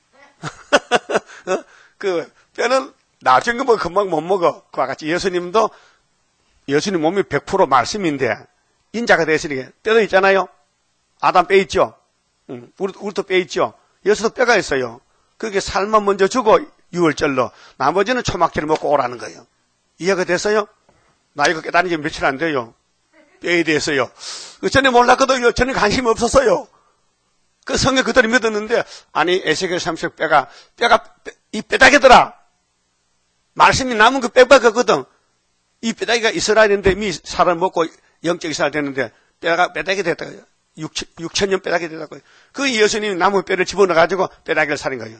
그 뼈는 나중에 뭐 금방 못 먹어. 그와 같이 예수님도 예수님 몸이 백 퍼센트 말씀인데 인자가 되시니까 뼈도 있잖아요. 아담 뼈 있죠. 응. 우리, 우리도 뼈 있죠. 예수도 뼈가 있어요. 그렇게 살만 먼저 주고 유월절로 나머지는 초막절을 먹고 오라는 거예요. 이해가 됐어요? 나 이거 깨달은 지 며칠 안 돼요. 뼈에 대해서요. 그 전에 몰랐거든요. 전에 관심이 없었어요. 그 성경 그대로 믿었는데, 아니, 에스겔 삼십 뼈가, 뼈가, 이 뼈다귀더라. 말씀이 남은 그 뼈다귀거든. 이 뼈다귀가 이스라엘인데, 이미 살을 먹고 영적 이스라엘 됐는데, 뼈가 뼈다귀 됐다고요. 육천 년 뼈다귀 됐다고요. 그 예수님이 남은 뼈를 집어넣어가지고 뼈다귀를 살인 거예요.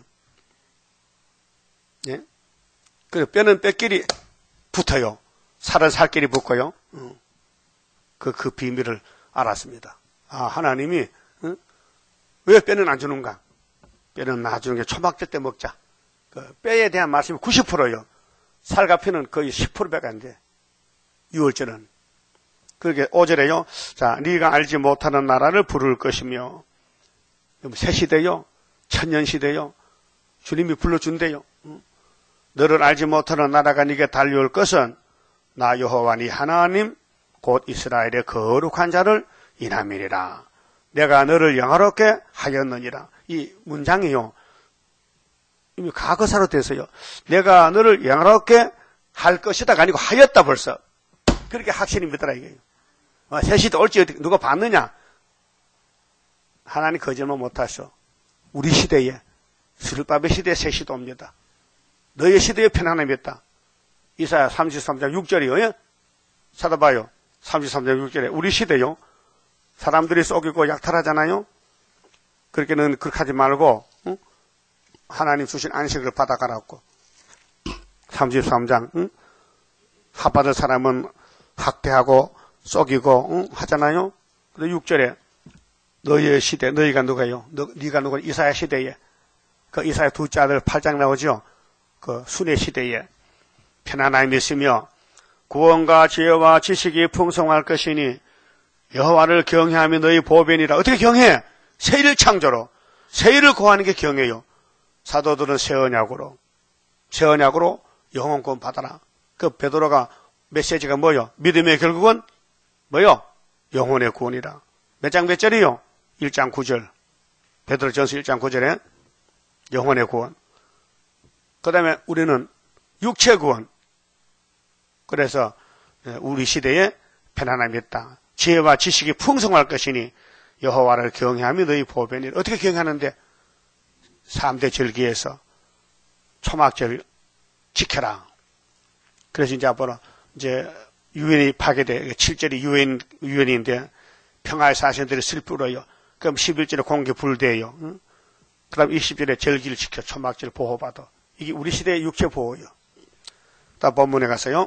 예? 그리고 뼈는 뼈끼리 붙어요. 살은 살끼리 붙고요. 어. 그, 그 비밀을 알았습니다. 아, 하나님이, 어? 왜 뼈는 안 주는가? 뼈는 나중에 초막절 때 먹자. 그 뼈에 대한 말씀이 구십 퍼센트요. 살과 피는 거의 십 퍼센트밖에 안 돼. 유월절은. 그렇게 오 절에요. 자, 네가 알지 못하는 나라를 부를 것이며, 새 시대요. 천년 시대요. 주님이 불러준대요. 어? 너를 알지 못하는 나라가 네게 달려올 것은 나 여호와 네 하나님 곧 이스라엘의 거룩한 자를 인함이리라. 내가 너를 영화롭게 하였느니라. 이 문장이요. 이미 과거사로 돼서요. 내가 너를 영화롭게 할 것이다가 아니고 하였다 벌써. 그렇게 확신이 믿더라 이게요. 어, 새 시대 올지 누가 봤느냐? 하나님 거짓말 못하셔. 우리 시대에 스룹바벨 시대에 새 시대 옵니다. 너의 시대에 편안함이 있다. 이사야 삼십삼 장 육 절이요. 찾아봐요. 삼십삼 장 육 절에 우리 시대요. 사람들이 속이고 약탈하잖아요. 그렇게는 그렇게 하지 말고 응? 하나님 주신 안식을 받아가라고. 삼십삼 장 응? 합받을 사람은 학대하고 속이고 응? 하잖아요. 근데 육 절에 너희의 시대, 너희가 누가요? 너, 네가 누가 이사야 시대에 그 이사야 둘째 아들 팔 장 나오죠. 그 순회 시대에 편안함이 있으며 구원과 지혜와 지식이 풍성할 것이니 여호와를 경외하며 너희 보배니라. 어떻게 경외해? 새 일 창조로 새 일을 구하는 게 경외요. 사도들은 새 언약으로 새 언약으로 영혼 구원 받아라. 그 베드로가 메시지가 뭐요? 믿음의 결국은 뭐요? 영혼의 구원이라. 몇 장 몇 절이요? 일 장 구 절. 베드로전서 일 장 구 절에 영혼의 구원. 그 다음에 우리는 육체 구원. 그래서 우리 시대에 편안함이 있다. 지혜와 지식이 풍성할 것이니 여호와를 경외하며 너희 보배니라. 어떻게 경외하는데? 삼 대 절기에서 초막절 지켜라. 그래서 이제 앞으로 이제 유엔이 파괴돼. 칠 절이 유엔, 유엔인데 평화의 사신들이 슬프러요. 그럼 십일 절에 공기 불대요. 응? 그 다음 이십 절에 절기를 지켜 초막절 보호받아. 이게 우리 시대의 육체 보호요. 다음 본문에 가서요.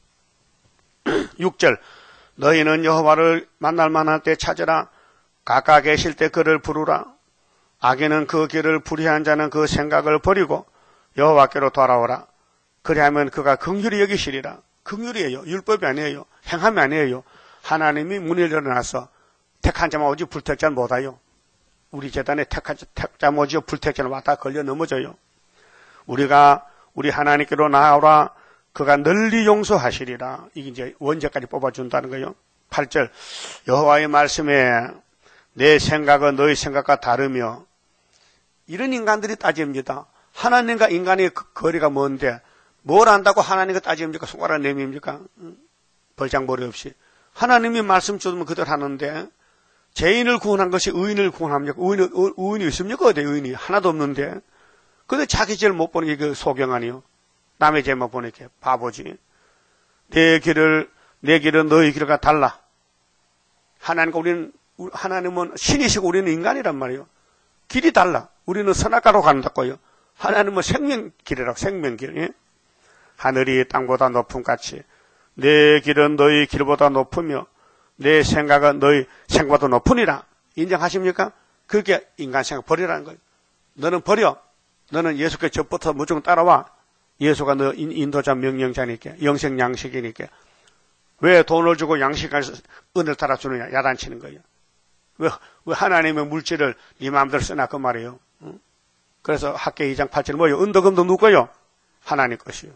육 절 너희는 여호와를 만날 만할 때 찾으라. 가까이 계실 때 그를 부르라. 악인은 그 길을 불의한 자는 그 생각을 버리고 여호와께로 돌아오라. 그리하면 그가 긍휼히 여기시리라. 긍휼이에요. 율법이 아니에요. 행함이 아니에요. 하나님이 문을 열어놔서 택한 자만 오지 불택자는 못와요. 우리 재단에 택한 택자만 오지 불택자는 왔다 걸려 넘어져요. 우리가 우리 하나님께로 나아오라. 그가 널리 용서하시리라. 이게 이제 원죄까지 뽑아준다는 거예요. 팔 절 여호와의 말씀에 내 생각은 너희 생각과 다르며. 이런 인간들이 따집니다. 하나님과 인간의 거리가 먼데 뭘 안다고 하나님과 따집니까? 손가락 내밉니까? 벌장머리 없이. 하나님이 말씀 주면 그대로 하는데 죄인을 구원한 것이 의인을 구원합니까? 의인이, 의인이 있습니까? 어디 의인이 하나도 없는데. 근데 자기 죄를 못 보는 게 그 소경 아니요. 남의 죄만 보니까 바보지. 내 길을 내 길은 너희 길과 달라. 하나님과 우리는 하나님은 신이시고 우리는 인간이란 말이에요. 길이 달라. 우리는 선악가로 간다고요. 하나님은 생명길이라고. 생명길. 예? 하늘이 땅보다 높음 같이 내 길은 너희 길보다 높으며 내 생각은 너희 생각보다 높으니라. 인정하십니까? 그렇게 인간 생각 버리라는 거예요. 너는 버려. 너는 예수께 접붙어 무조건 따라와. 예수가 너 인도자 명령자니까. 영생 양식이니까. 왜 돈을 주고 양식을 은을 따라주느냐. 야단치는 거예요. 왜, 왜 하나님의 물질을 네 마음대로 쓰나 그 말이에요. 응? 그래서 학계 이 장 팔 절 뭐예요? 은도금도 누구예요? 하나님 것이요.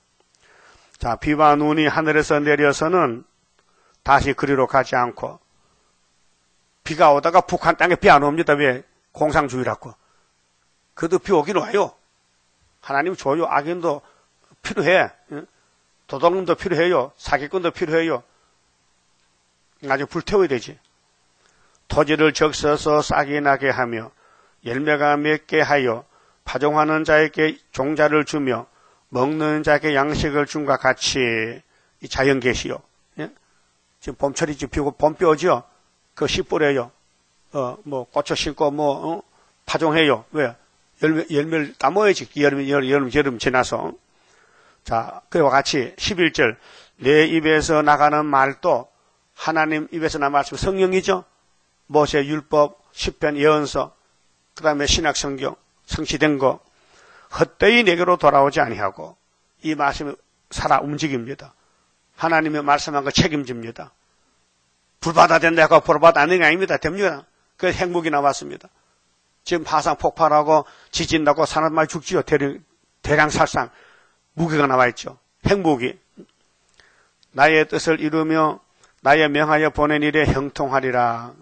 자, 비와 눈이 하늘에서 내려서는 다시 그리로 가지 않고 비가 오다가 북한 땅에 비 안 옵니다. 왜? 공상주의라고. 그래도 비 오긴 와요. 하나님 줘요. 악인도 필요해. 도둑놈도 필요해요. 사기꾼도 필요해요. 아주 불태워야 되지. 토지를 적셔서 싹이 나게 하며 열매가 맺게 하여 파종하는 자에게 종자를 주며 먹는 자에게 양식을 줌과 같이 이 자연 계시요. 예? 지금 봄철이 지금 피고 봄비 오죠? 그거 씨 뿌려요. 어, 뭐, 고추 심고 뭐, 어? 파종해요. 왜? 열매, 열매를 따먹어야지. 여름, 여름, 여름, 여름 지나서. 자, 그와 같이 십일 절. 내 입에서 나가는 말도 하나님 입에서 나가는 말씀 성령이죠? 모세 율법, 시편, 예언서, 그 다음에 신약 성경, 성취된 거, 헛되이 내게로 돌아오지 아니하고, 이 말씀이 살아 움직입니다. 하나님의 말씀한 거 책임집니다. 불받아 된다 하고 불받아 안 되는 게 아닙니다. 됩니다. 그래서 핵무기 나왔습니다. 지금 화산 폭발하고 지진 나고 사람 많이 죽지요. 대량, 대량 살상. 무기가 나와 있죠. 핵무기. 나의 뜻을 이루며 나의 명하여 보낸 일에 형통하리라.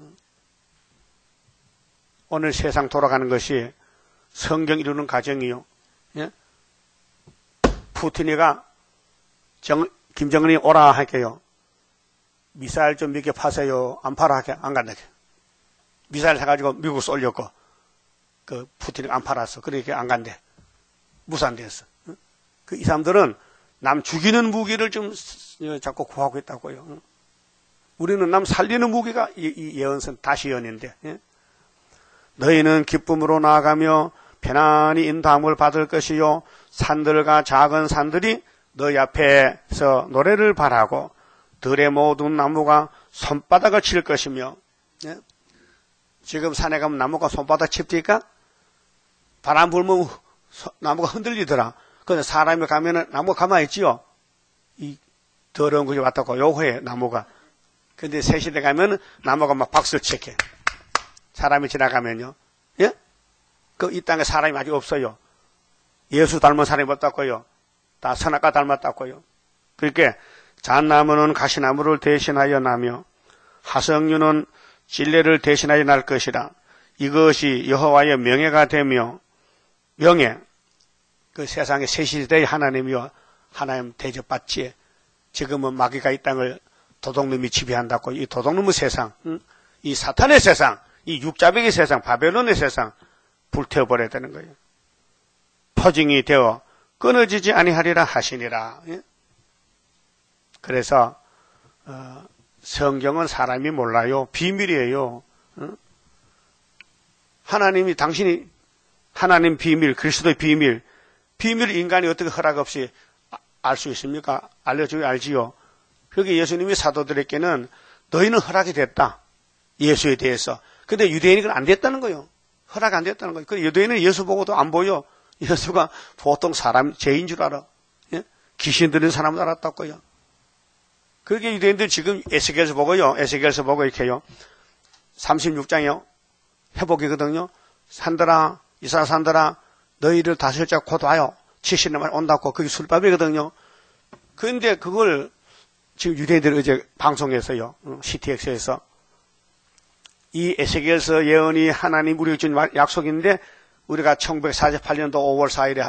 오늘 세상 돌아가는 것이 성경 이루는 과정이요. 예? 푸틴이가 정, 김정은이 오라 할게요. 미사일 좀 몇 개 파세요. 안 팔아 할게. 안 간다. 미사일 사가지고 미국 쏠렸고, 그 푸틴이 안 팔았어. 그러니까 안 간대. 무산됐어. 그 이 사람들은 남 죽이는 무기를 좀 자꾸 구하고 있다고요. 우리는 남 살리는 무기가 이, 이 예언선 다시언인데, 예? 너희는 기쁨으로 나아가며 편안히 인도함을 받을 것이요 산들과 작은 산들이 너희 앞에서 노래를 바라고 들의 모든 나무가 손바닥을 칠 것이며, 예? 지금 산에 가면 나무가 손바닥 칩니까? 바람 불면 나무가 흔들리더라. 근데 사람이 가면은 나무가 가만히 있지요. 이 더러운 것이 왔다고 요구해, 나무가. 근데 새 시대 가면은 나무가 막 박수를 치게. 사람이 지나가면요. 예? 그 이 땅에 사람이 아직 없어요. 예수 닮은 사람이 없다고요. 다 선악과 닮았다고요. 그러니까 잣나무는 가시나무를 대신하여 나며 하성류는 진례를 대신하여 날 것이라. 이것이 여호와의 명예가 되며, 명예, 그 세상의 새 시대의 하나님이요 하나님 대접받지. 지금은 마귀가 이 땅을 도둑놈이 지배한다고. 이 도둑놈의 세상, 응? 이 사탄의 세상, 이 육자백의 세상, 바벨론의 세상 불태워버려야 되는 거예요. 포징이 되어 끊어지지 아니하리라 하시니라. 예? 그래서 어, 성경은 사람이 몰라요. 비밀이에요. 응? 하나님이, 당신이 하나님 비밀, 그리스도의 비밀, 비밀 인간이 어떻게 허락 없이 알 수 있습니까? 알려줘야 알지요. 그게 예수님이 사도들에게는 너희는 허락이 됐다. 예수에 대해서. 근데 유대인이 그건 안 됐다는 거예요. 허락 안 됐다는 거예요. 그 유대인은 예수 보고도 안 보여. 예수가 보통 사람, 죄인 줄 알아. 예? 귀신 들린 사람을 알았다고요. 그게 유대인들 지금 에스겔서 보고요. 에스겔서 보고 이렇게 해요. 삼십육 장이요. 회복이거든요. 산들아, 이스라엘 산들아, 너희를 다스릴 자 곧 와요. 칠십 년 만에 온다고. 그게 술밥이거든요. 그런데 그걸 지금 유대인들이 어제 방송에서요. 씨티엑스에서 이 에스겔서 예언이 하나님 우리에게 준 약속인데 우리가 천구백사십팔 년도 오월 사일에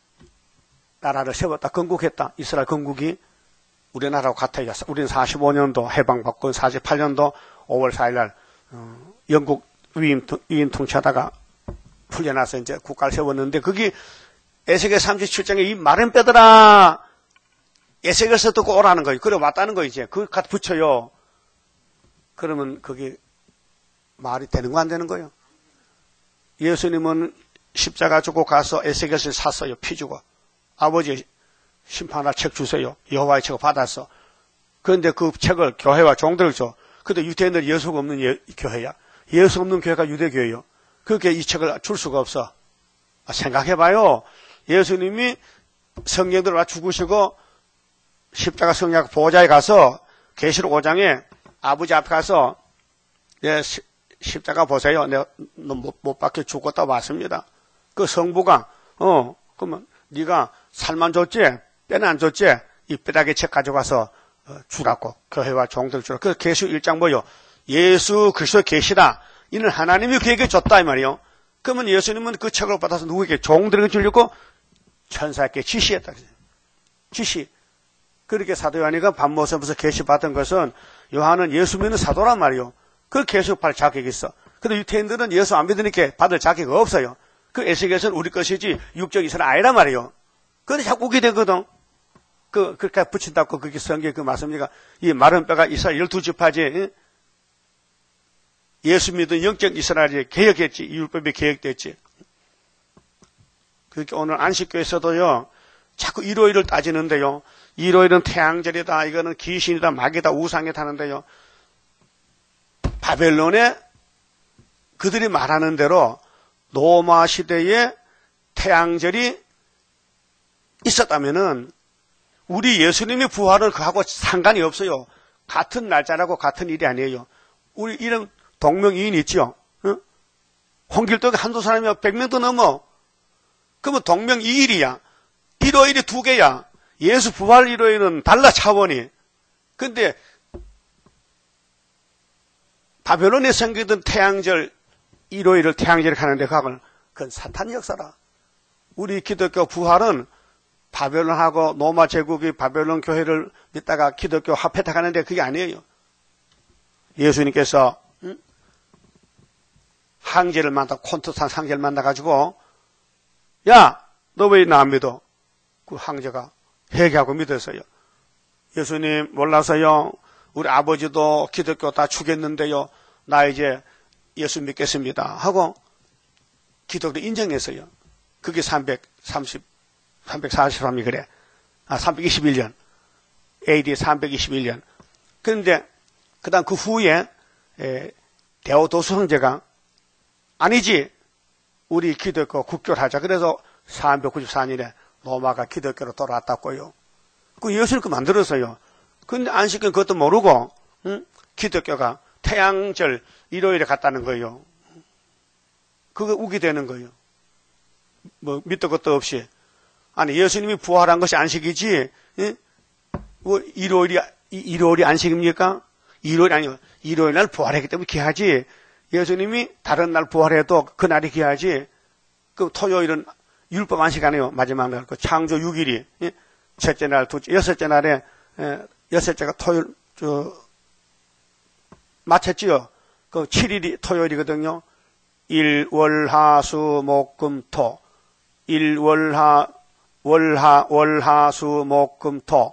나라를 세웠다. 건국했다. 이스라엘 건국이 우리나라하고 같아요. 우리는 사십오 년도 해방받고 사십팔 년도 오월 사일 날 어, 영국 위임, 위임 통치하다가 풀려나서 이제 국가를 세웠는데 거기 에스겔 삼십칠 장에 이 마른 뼈들아 에스겔서 듣고 오라는 거예요. 그래 왔다는 거 이제 그걸 갖다 붙여요. 그러면 그게 말이 되는 거 안 되는 거예요? 예수님은 십자가 주고 가서 에스겔서를 샀어요. 피 주고. 아버지 심판할 책 주세요. 여호와의 책을 받았어. 그런데 그 책을 교회와 종들을 줘. 근데 유대인들 예수가 없는 예, 교회야. 예수 없는 교회가 유대교회예요. 그렇게 이 책을 줄 수가 없어. 아, 생각해봐요. 예수님이 성경들을 죽으시고 십자가 성약 보호자에 가서 계시록 오 장에 아버지 앞에 가서 예, 시, 십자가 보세요. 내가 못, 못 박혀 죽었다 왔습니다. 그 성부가 어 그러면 네가 살만 줬지 뼈는 안 줬지 이 뼈다귀 책 가져가서 어, 주라고 교회와 종들 주라. 그 계시 일 장 뭐요? 예수 그리스도 계시다. 이는 하나님이 그에게 줬다 이 말이요. 그러면 예수님은 그 책을 받아서 누구에게 종들에게 주려고 천사에게 지시했다. 지시. 그렇게 사도 요한이가 밤모섬에서 계시받은 것은 요한은 예수 믿는 사도란 말이요. 그 계시받을 자격이 있어. 근데 유태인들은 예수 안 믿으니까 받을 자격이 없어요. 그 에스겔서는 우리 것이지 육적 이스라엘 아니란 말이요. 그런데 자꾸 오게 되거든. 그, 그렇게 붙인다고 그게 성경에 그 말씀이니까 이 마른 뼈가 이스라엘 열두 지파지. 예수 믿은 영적 이스라엘이 개혁했지. 율법이 개혁됐지. 그렇게 오늘 안식교에서도요. 자꾸 일요일을 따지는데요. 일요일은 태양절이다. 이거는 귀신이다. 마귀다. 우상이다 하는데요. 바벨론에 그들이 말하는 대로 로마 시대에 태양절이 있었다면은 우리 예수님의 부활을 그하고 상관이 없어요. 같은 날짜라고 같은 일이 아니에요. 우리 이런 동명이인 있죠. 응? 홍길동에 한두 사람이 백 명도 넘어. 그러면 동명이일이야. 일요일이 두 개야. 예수 부활 일요일은 달라 차원이. 근데 바벨론에 생기던 태양절 일요일을 태양절에 가는데 그건 그건 사탄 역사라. 우리 기독교 부활은 바벨론하고 로마 제국이 바벨론 교회를 믿다가 기독교 합했다 가는데 그게 아니에요. 예수님께서 응? 황제를 만나 콘토산 황제를 만나가지고 야, 너 왜 나 안 믿어? 그 황제가 회개하고 믿었어요. 예수님 몰라서요. 우리 아버지도 기독교 다 죽였는데요. 나 이제 예수 믿겠습니다. 하고 기독교 인정했어요. 그게 삼백삼십, 삼백사십삼이 그래. 아, 삼백이십일 년. 에이디 삼백이십일 년. 그런데 그 다음 그 후에 에, 데오도수 형제가 아니지. 우리 기독교 국교를 하자. 그래서 삼백구십사 년에 로마가 기독교로 돌아왔다고요. 그 예수님 그 만들었어요. 근데 안식년 그것도 모르고 응? 기독교가 태양절 일요일에 갔다는 거예요. 그거 우기 되는 거예요. 뭐 밑도 것도 없이. 아니 예수님이 부활한 것이 안식이지. 응? 뭐 일요일이 일요일이 안식입니까? 일요일 아니요. 일요일 날 부활했기 때문에 귀하지. 예수님이 다른 날 부활해도 그날이 귀하지. 그 토요일은 율법 안식 아니에요. 마지막 날 그 창조 육 일이 예? 첫째 날, 둘째, 여섯째 날에 예, 여섯째가 토요일 저 마쳤지요. 그 칠 일이 토요일이거든요. 일, 월, 하, 수, 목, 금, 토. 일, 월, 하, 월, 하, 월, 하, 수, 목, 금, 토.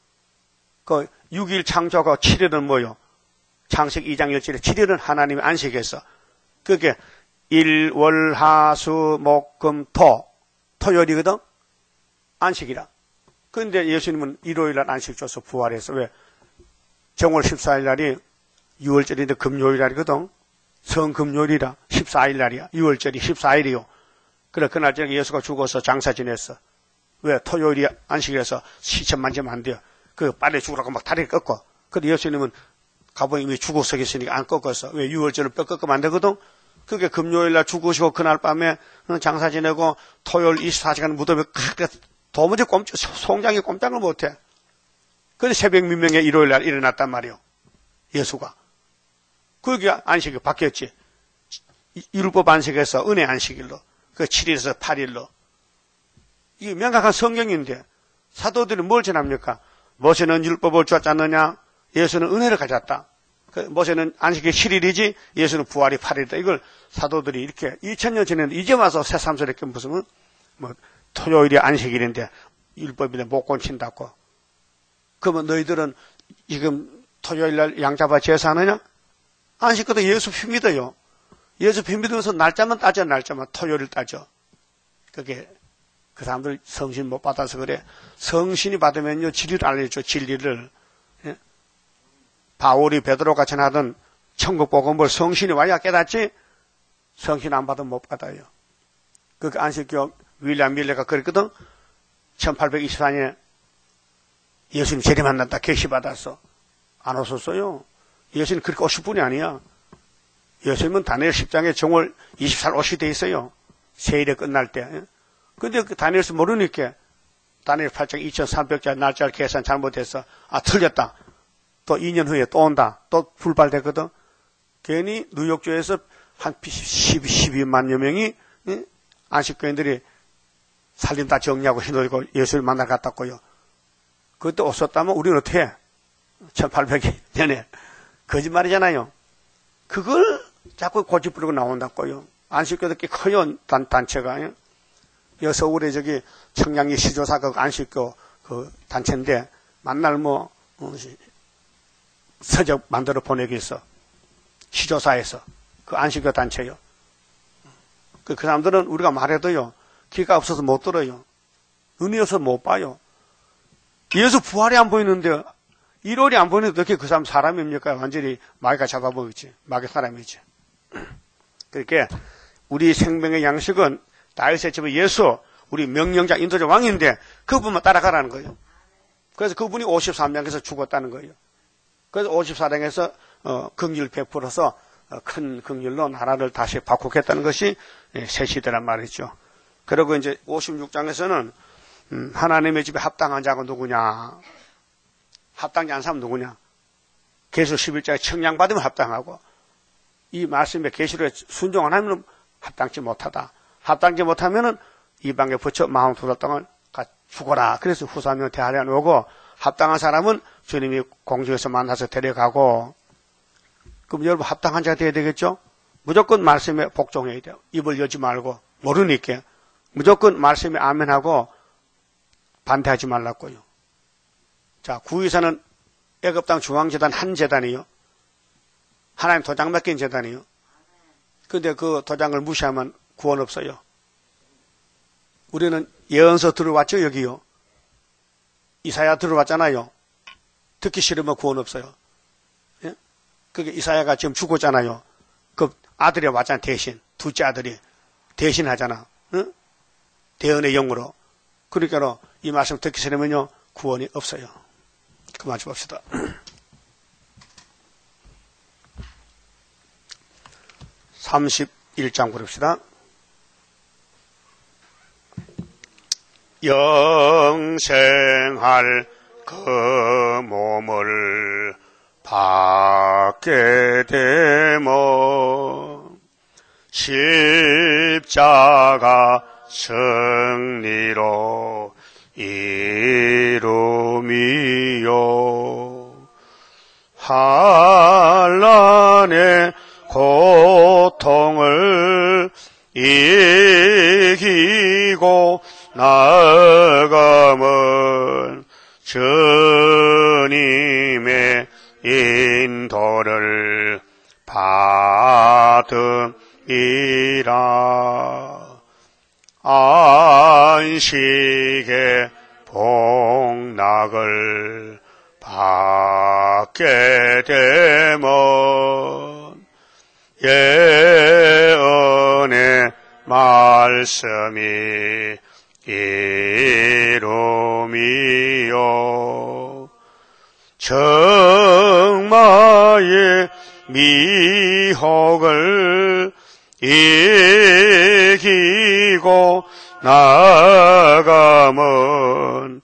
그 육 일 창조가 칠 일은 뭐요? 창세기 이 장 일 절에 칠 일은 하나님이 안식했어. 그게 일, 월, 하, 수, 목, 금, 토. 토요일이거든? 안식이라. 그런데 예수님은 일요일 날 안식 줘서 부활했어. 왜? 정월 십사 일 날이 유월절인데 금요일 날이거든? 성금요일이라. 십사 일 날이야. 유월절이 십사 일이요. 그래, 그날 저녁에 예수가 죽어서 장사 지냈어. 왜? 토요일이 안식이라서 시천만 지면 안 돼요. 그 빨리 죽으라고 막 다리 꺾어. 근데 예수님은 가보니 이미 죽어서 계시니까 안 꺾었어. 왜? 유월절은 뼈 꺾으면 안 되거든? 그게 금요일 날 죽으시고 그날 밤에 장사 지내고 토요일 이십사 시간 무덤에 도무지 꼼짝, 송장이 꼼짝을 못해. 그래서 새벽 민명에 일요일 날 일어났단 말이요. 예수가. 그게 안식이 바뀌었지. 율법 안식에서 은혜 안식일로. 그 칠 일에서 팔 일로. 이게 명확한 성경인데 사도들이 뭘 전합니까? 모세는 율법을 줬지 않느냐? 예수는 은혜를 가졌다. 그 모세는 안식이 칠 일이지 예수는 부활이 팔 일이다. 이걸 사도들이 이렇게 이천 년 전에 이제 와서 새삼스럽게 무슨 뭐 토요일이 안식일인데 율법인데 못 고친다고. 그러면 너희들은 지금 토요일 날 양잡아 제사하느냐? 안식거도 예수 피 믿어요. 예수 피 믿으면서 날짜만 따져. 날짜만 토요일 따져. 그게 그 사람들 성신 못 받아서 그래. 성신이 받으면요 진리를 알려줘. 진리를. 예? 바울이 베드로가 전하던 천국 복음을 성신이 와야 깨닫지. 성신 안 받으면 못 받아요. 그 안식교 윌리엄 밀레가 그랬거든. 천팔백이십사 년에 예수님 재림 만났다 계시받았어. 안 오셨어요. 예수님 그렇게 오실 분이 아니야. 예수님은 다니엘 십 장에 정월 이십사 일 오시게 돼 있어요. 세일에 끝날 때. 근데 그 다니엘서 모르니까 다니엘 팔 장 이천삼백 자 날짜를 계산 잘못해서 아 틀렸다. 또 이 년 후에 또 온다. 또 불발됐거든. 괜히 뉴욕주에서 한 십이만여 명이 안식교인들이 살림 다 정리하고 휘둘고 예수를 만나러 갔다고요. 그때 없었다면 우리는 어떻게 해? 천팔백 년에. 거짓말이잖아요. 그걸 자꾸 고집부리고 나온다고요. 안식교도 꽤 커요, 단, 단체가. 여기 서울에 저기 청량리 시조사 그 안식교 그 단체인데, 만날 뭐, 어, 서적 만들어 보내기 있어. 시조사에서. 그 안식교 단체요. 그, 그 사람들은 우리가 말해도요, 귀가 없어서 못 들어요. 눈이 없어서 못 봐요. 예수 부활이 안 보이는데, 일월이 안 보이는데 어떻게 그 사람 사람입니까? 완전히 마귀가 잡아먹었지. 마귀 사람이지. 그렇게 우리 생명의 양식은 다윗의 집의 예수, 우리 명령자 인도자 왕인데 그분만 따라가라는 거예요. 그래서 그분이 오십삼 장에서 죽었다는 거예요. 그래서 오십사 장에서 어, 긍휼 베풀어서 어, 큰 긍휼로 나라를 다시 바꾸겠다는 것이 예, 새 시대란 말이죠. 그리고 이제 오십육 장에서는 음, 하나님의 집에 합당한 자가 누구냐? 합당치 않은 사람 누구냐? 계시록 십일 장에 청량받으면 합당하고 이 말씀에 계시록에 순종 안 하면 합당치 못하다. 합당치 못하면은 이방에 붙여 마흔 두 달 동안 죽어라. 그래서 후사명 대하려 오고 합당한 사람은 주님이 공중에서 만나서 데려가고 그럼 여러분 합당한 자가 돼야 되겠죠? 무조건 말씀에 복종해야 돼요. 입을 열지 말고 모르니까 무조건 말씀에 아멘하고 반대하지 말랐고요. 자, 구의사는 애굽 땅 중앙재단 한 재단이요. 하나님 도장 맡긴 재단이요. 근데 그 도장을 무시하면 구원 없어요. 우리는 예언서 들어왔죠, 여기요. 이사야 들어왔잖아요. 듣기 싫으면 구원 없어요. 예? 그게 이사야가 지금 죽었잖아요. 그 아들이 왔잖아, 대신. 둘째 아들이. 대신 하잖아. 응? 대언의 영으로. 그러니까 이 말씀 듣기 싫으면요, 구원이 없어요. 그만 좀 봅시다. 삼십일 장 보십시다. 영생할 그 몸을 받게 되면 십자가 승리로 이루미요. 환난의 고통을 이기고 나아가면 주님의 인도를 받으리라. 안식의 복락을 받게 되면 예언의 말씀이 이루미요. 정마의 미혹을 이기고 나아가면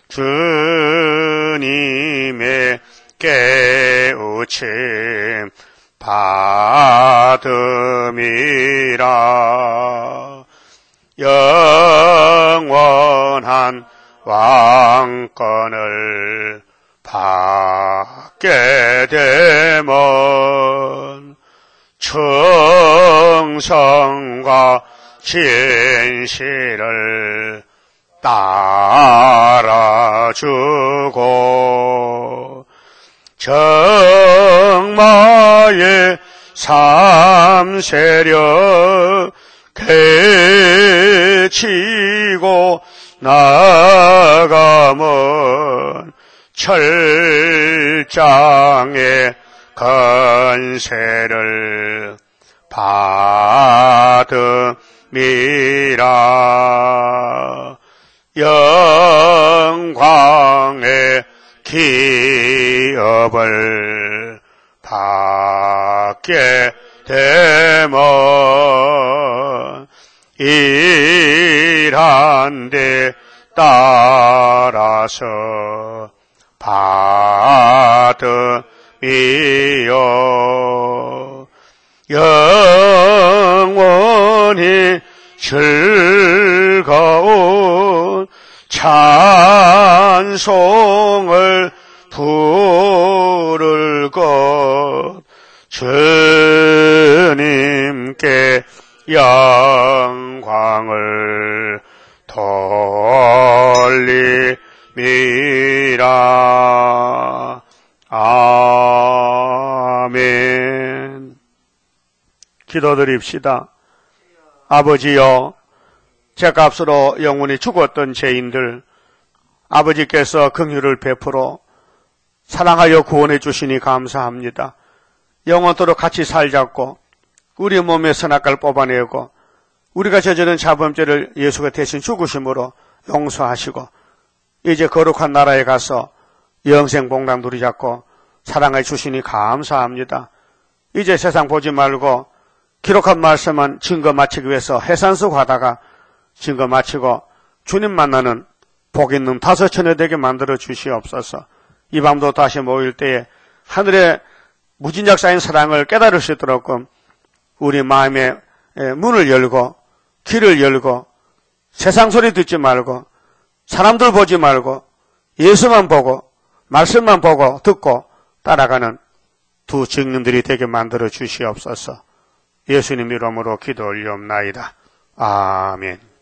주님의 깨우침 받음이라. 영원한 왕권을 받게 되면 충성과 진실을 따라주고 정마의 삼세력 개치고 나가면 철장의 건세를 받음이라. 영광의 기업을 받게 되면 일한 데 따라서 받음이요. 영원히 즐거운 찬송을 부를 것 주님께 영광을 돌림이라. 아멘. 기도드립시다. 아버지여, 죄값으로 영원히 죽었던 죄인들, 아버지께서 긍휼을 베풀어 사랑하여 구원해 주시니 감사합니다. 영원토록 같이 살자고 우리 몸의 선악과를 뽑아내고 우리가 저지른 자범죄를 예수가 대신 죽으심으로 용서하시고 이제 거룩한 나라에 가서 영생 복락 누리자고 사랑해 주시니 감사합니다. 이제 세상 보지 말고 기록한 말씀은 증거 마치기 위해서 해산수 가다가 증거 마치고 주님 만나는 복 있는 다섯 처녀 되게 만들어 주시옵소서. 이 밤도 다시 모일 때에 하늘의 무진작 쌓인 사랑을 깨달을 수 있도록 우리 마음의 문을 열고 길을 열고 세상 소리 듣지 말고 사람들 보지 말고 예수만 보고 말씀만 보고 듣고 따라가는 두 증인들이 되게 만들어 주시옵소서. 예수님 이름으로 기도 올리옵나이다. 아멘.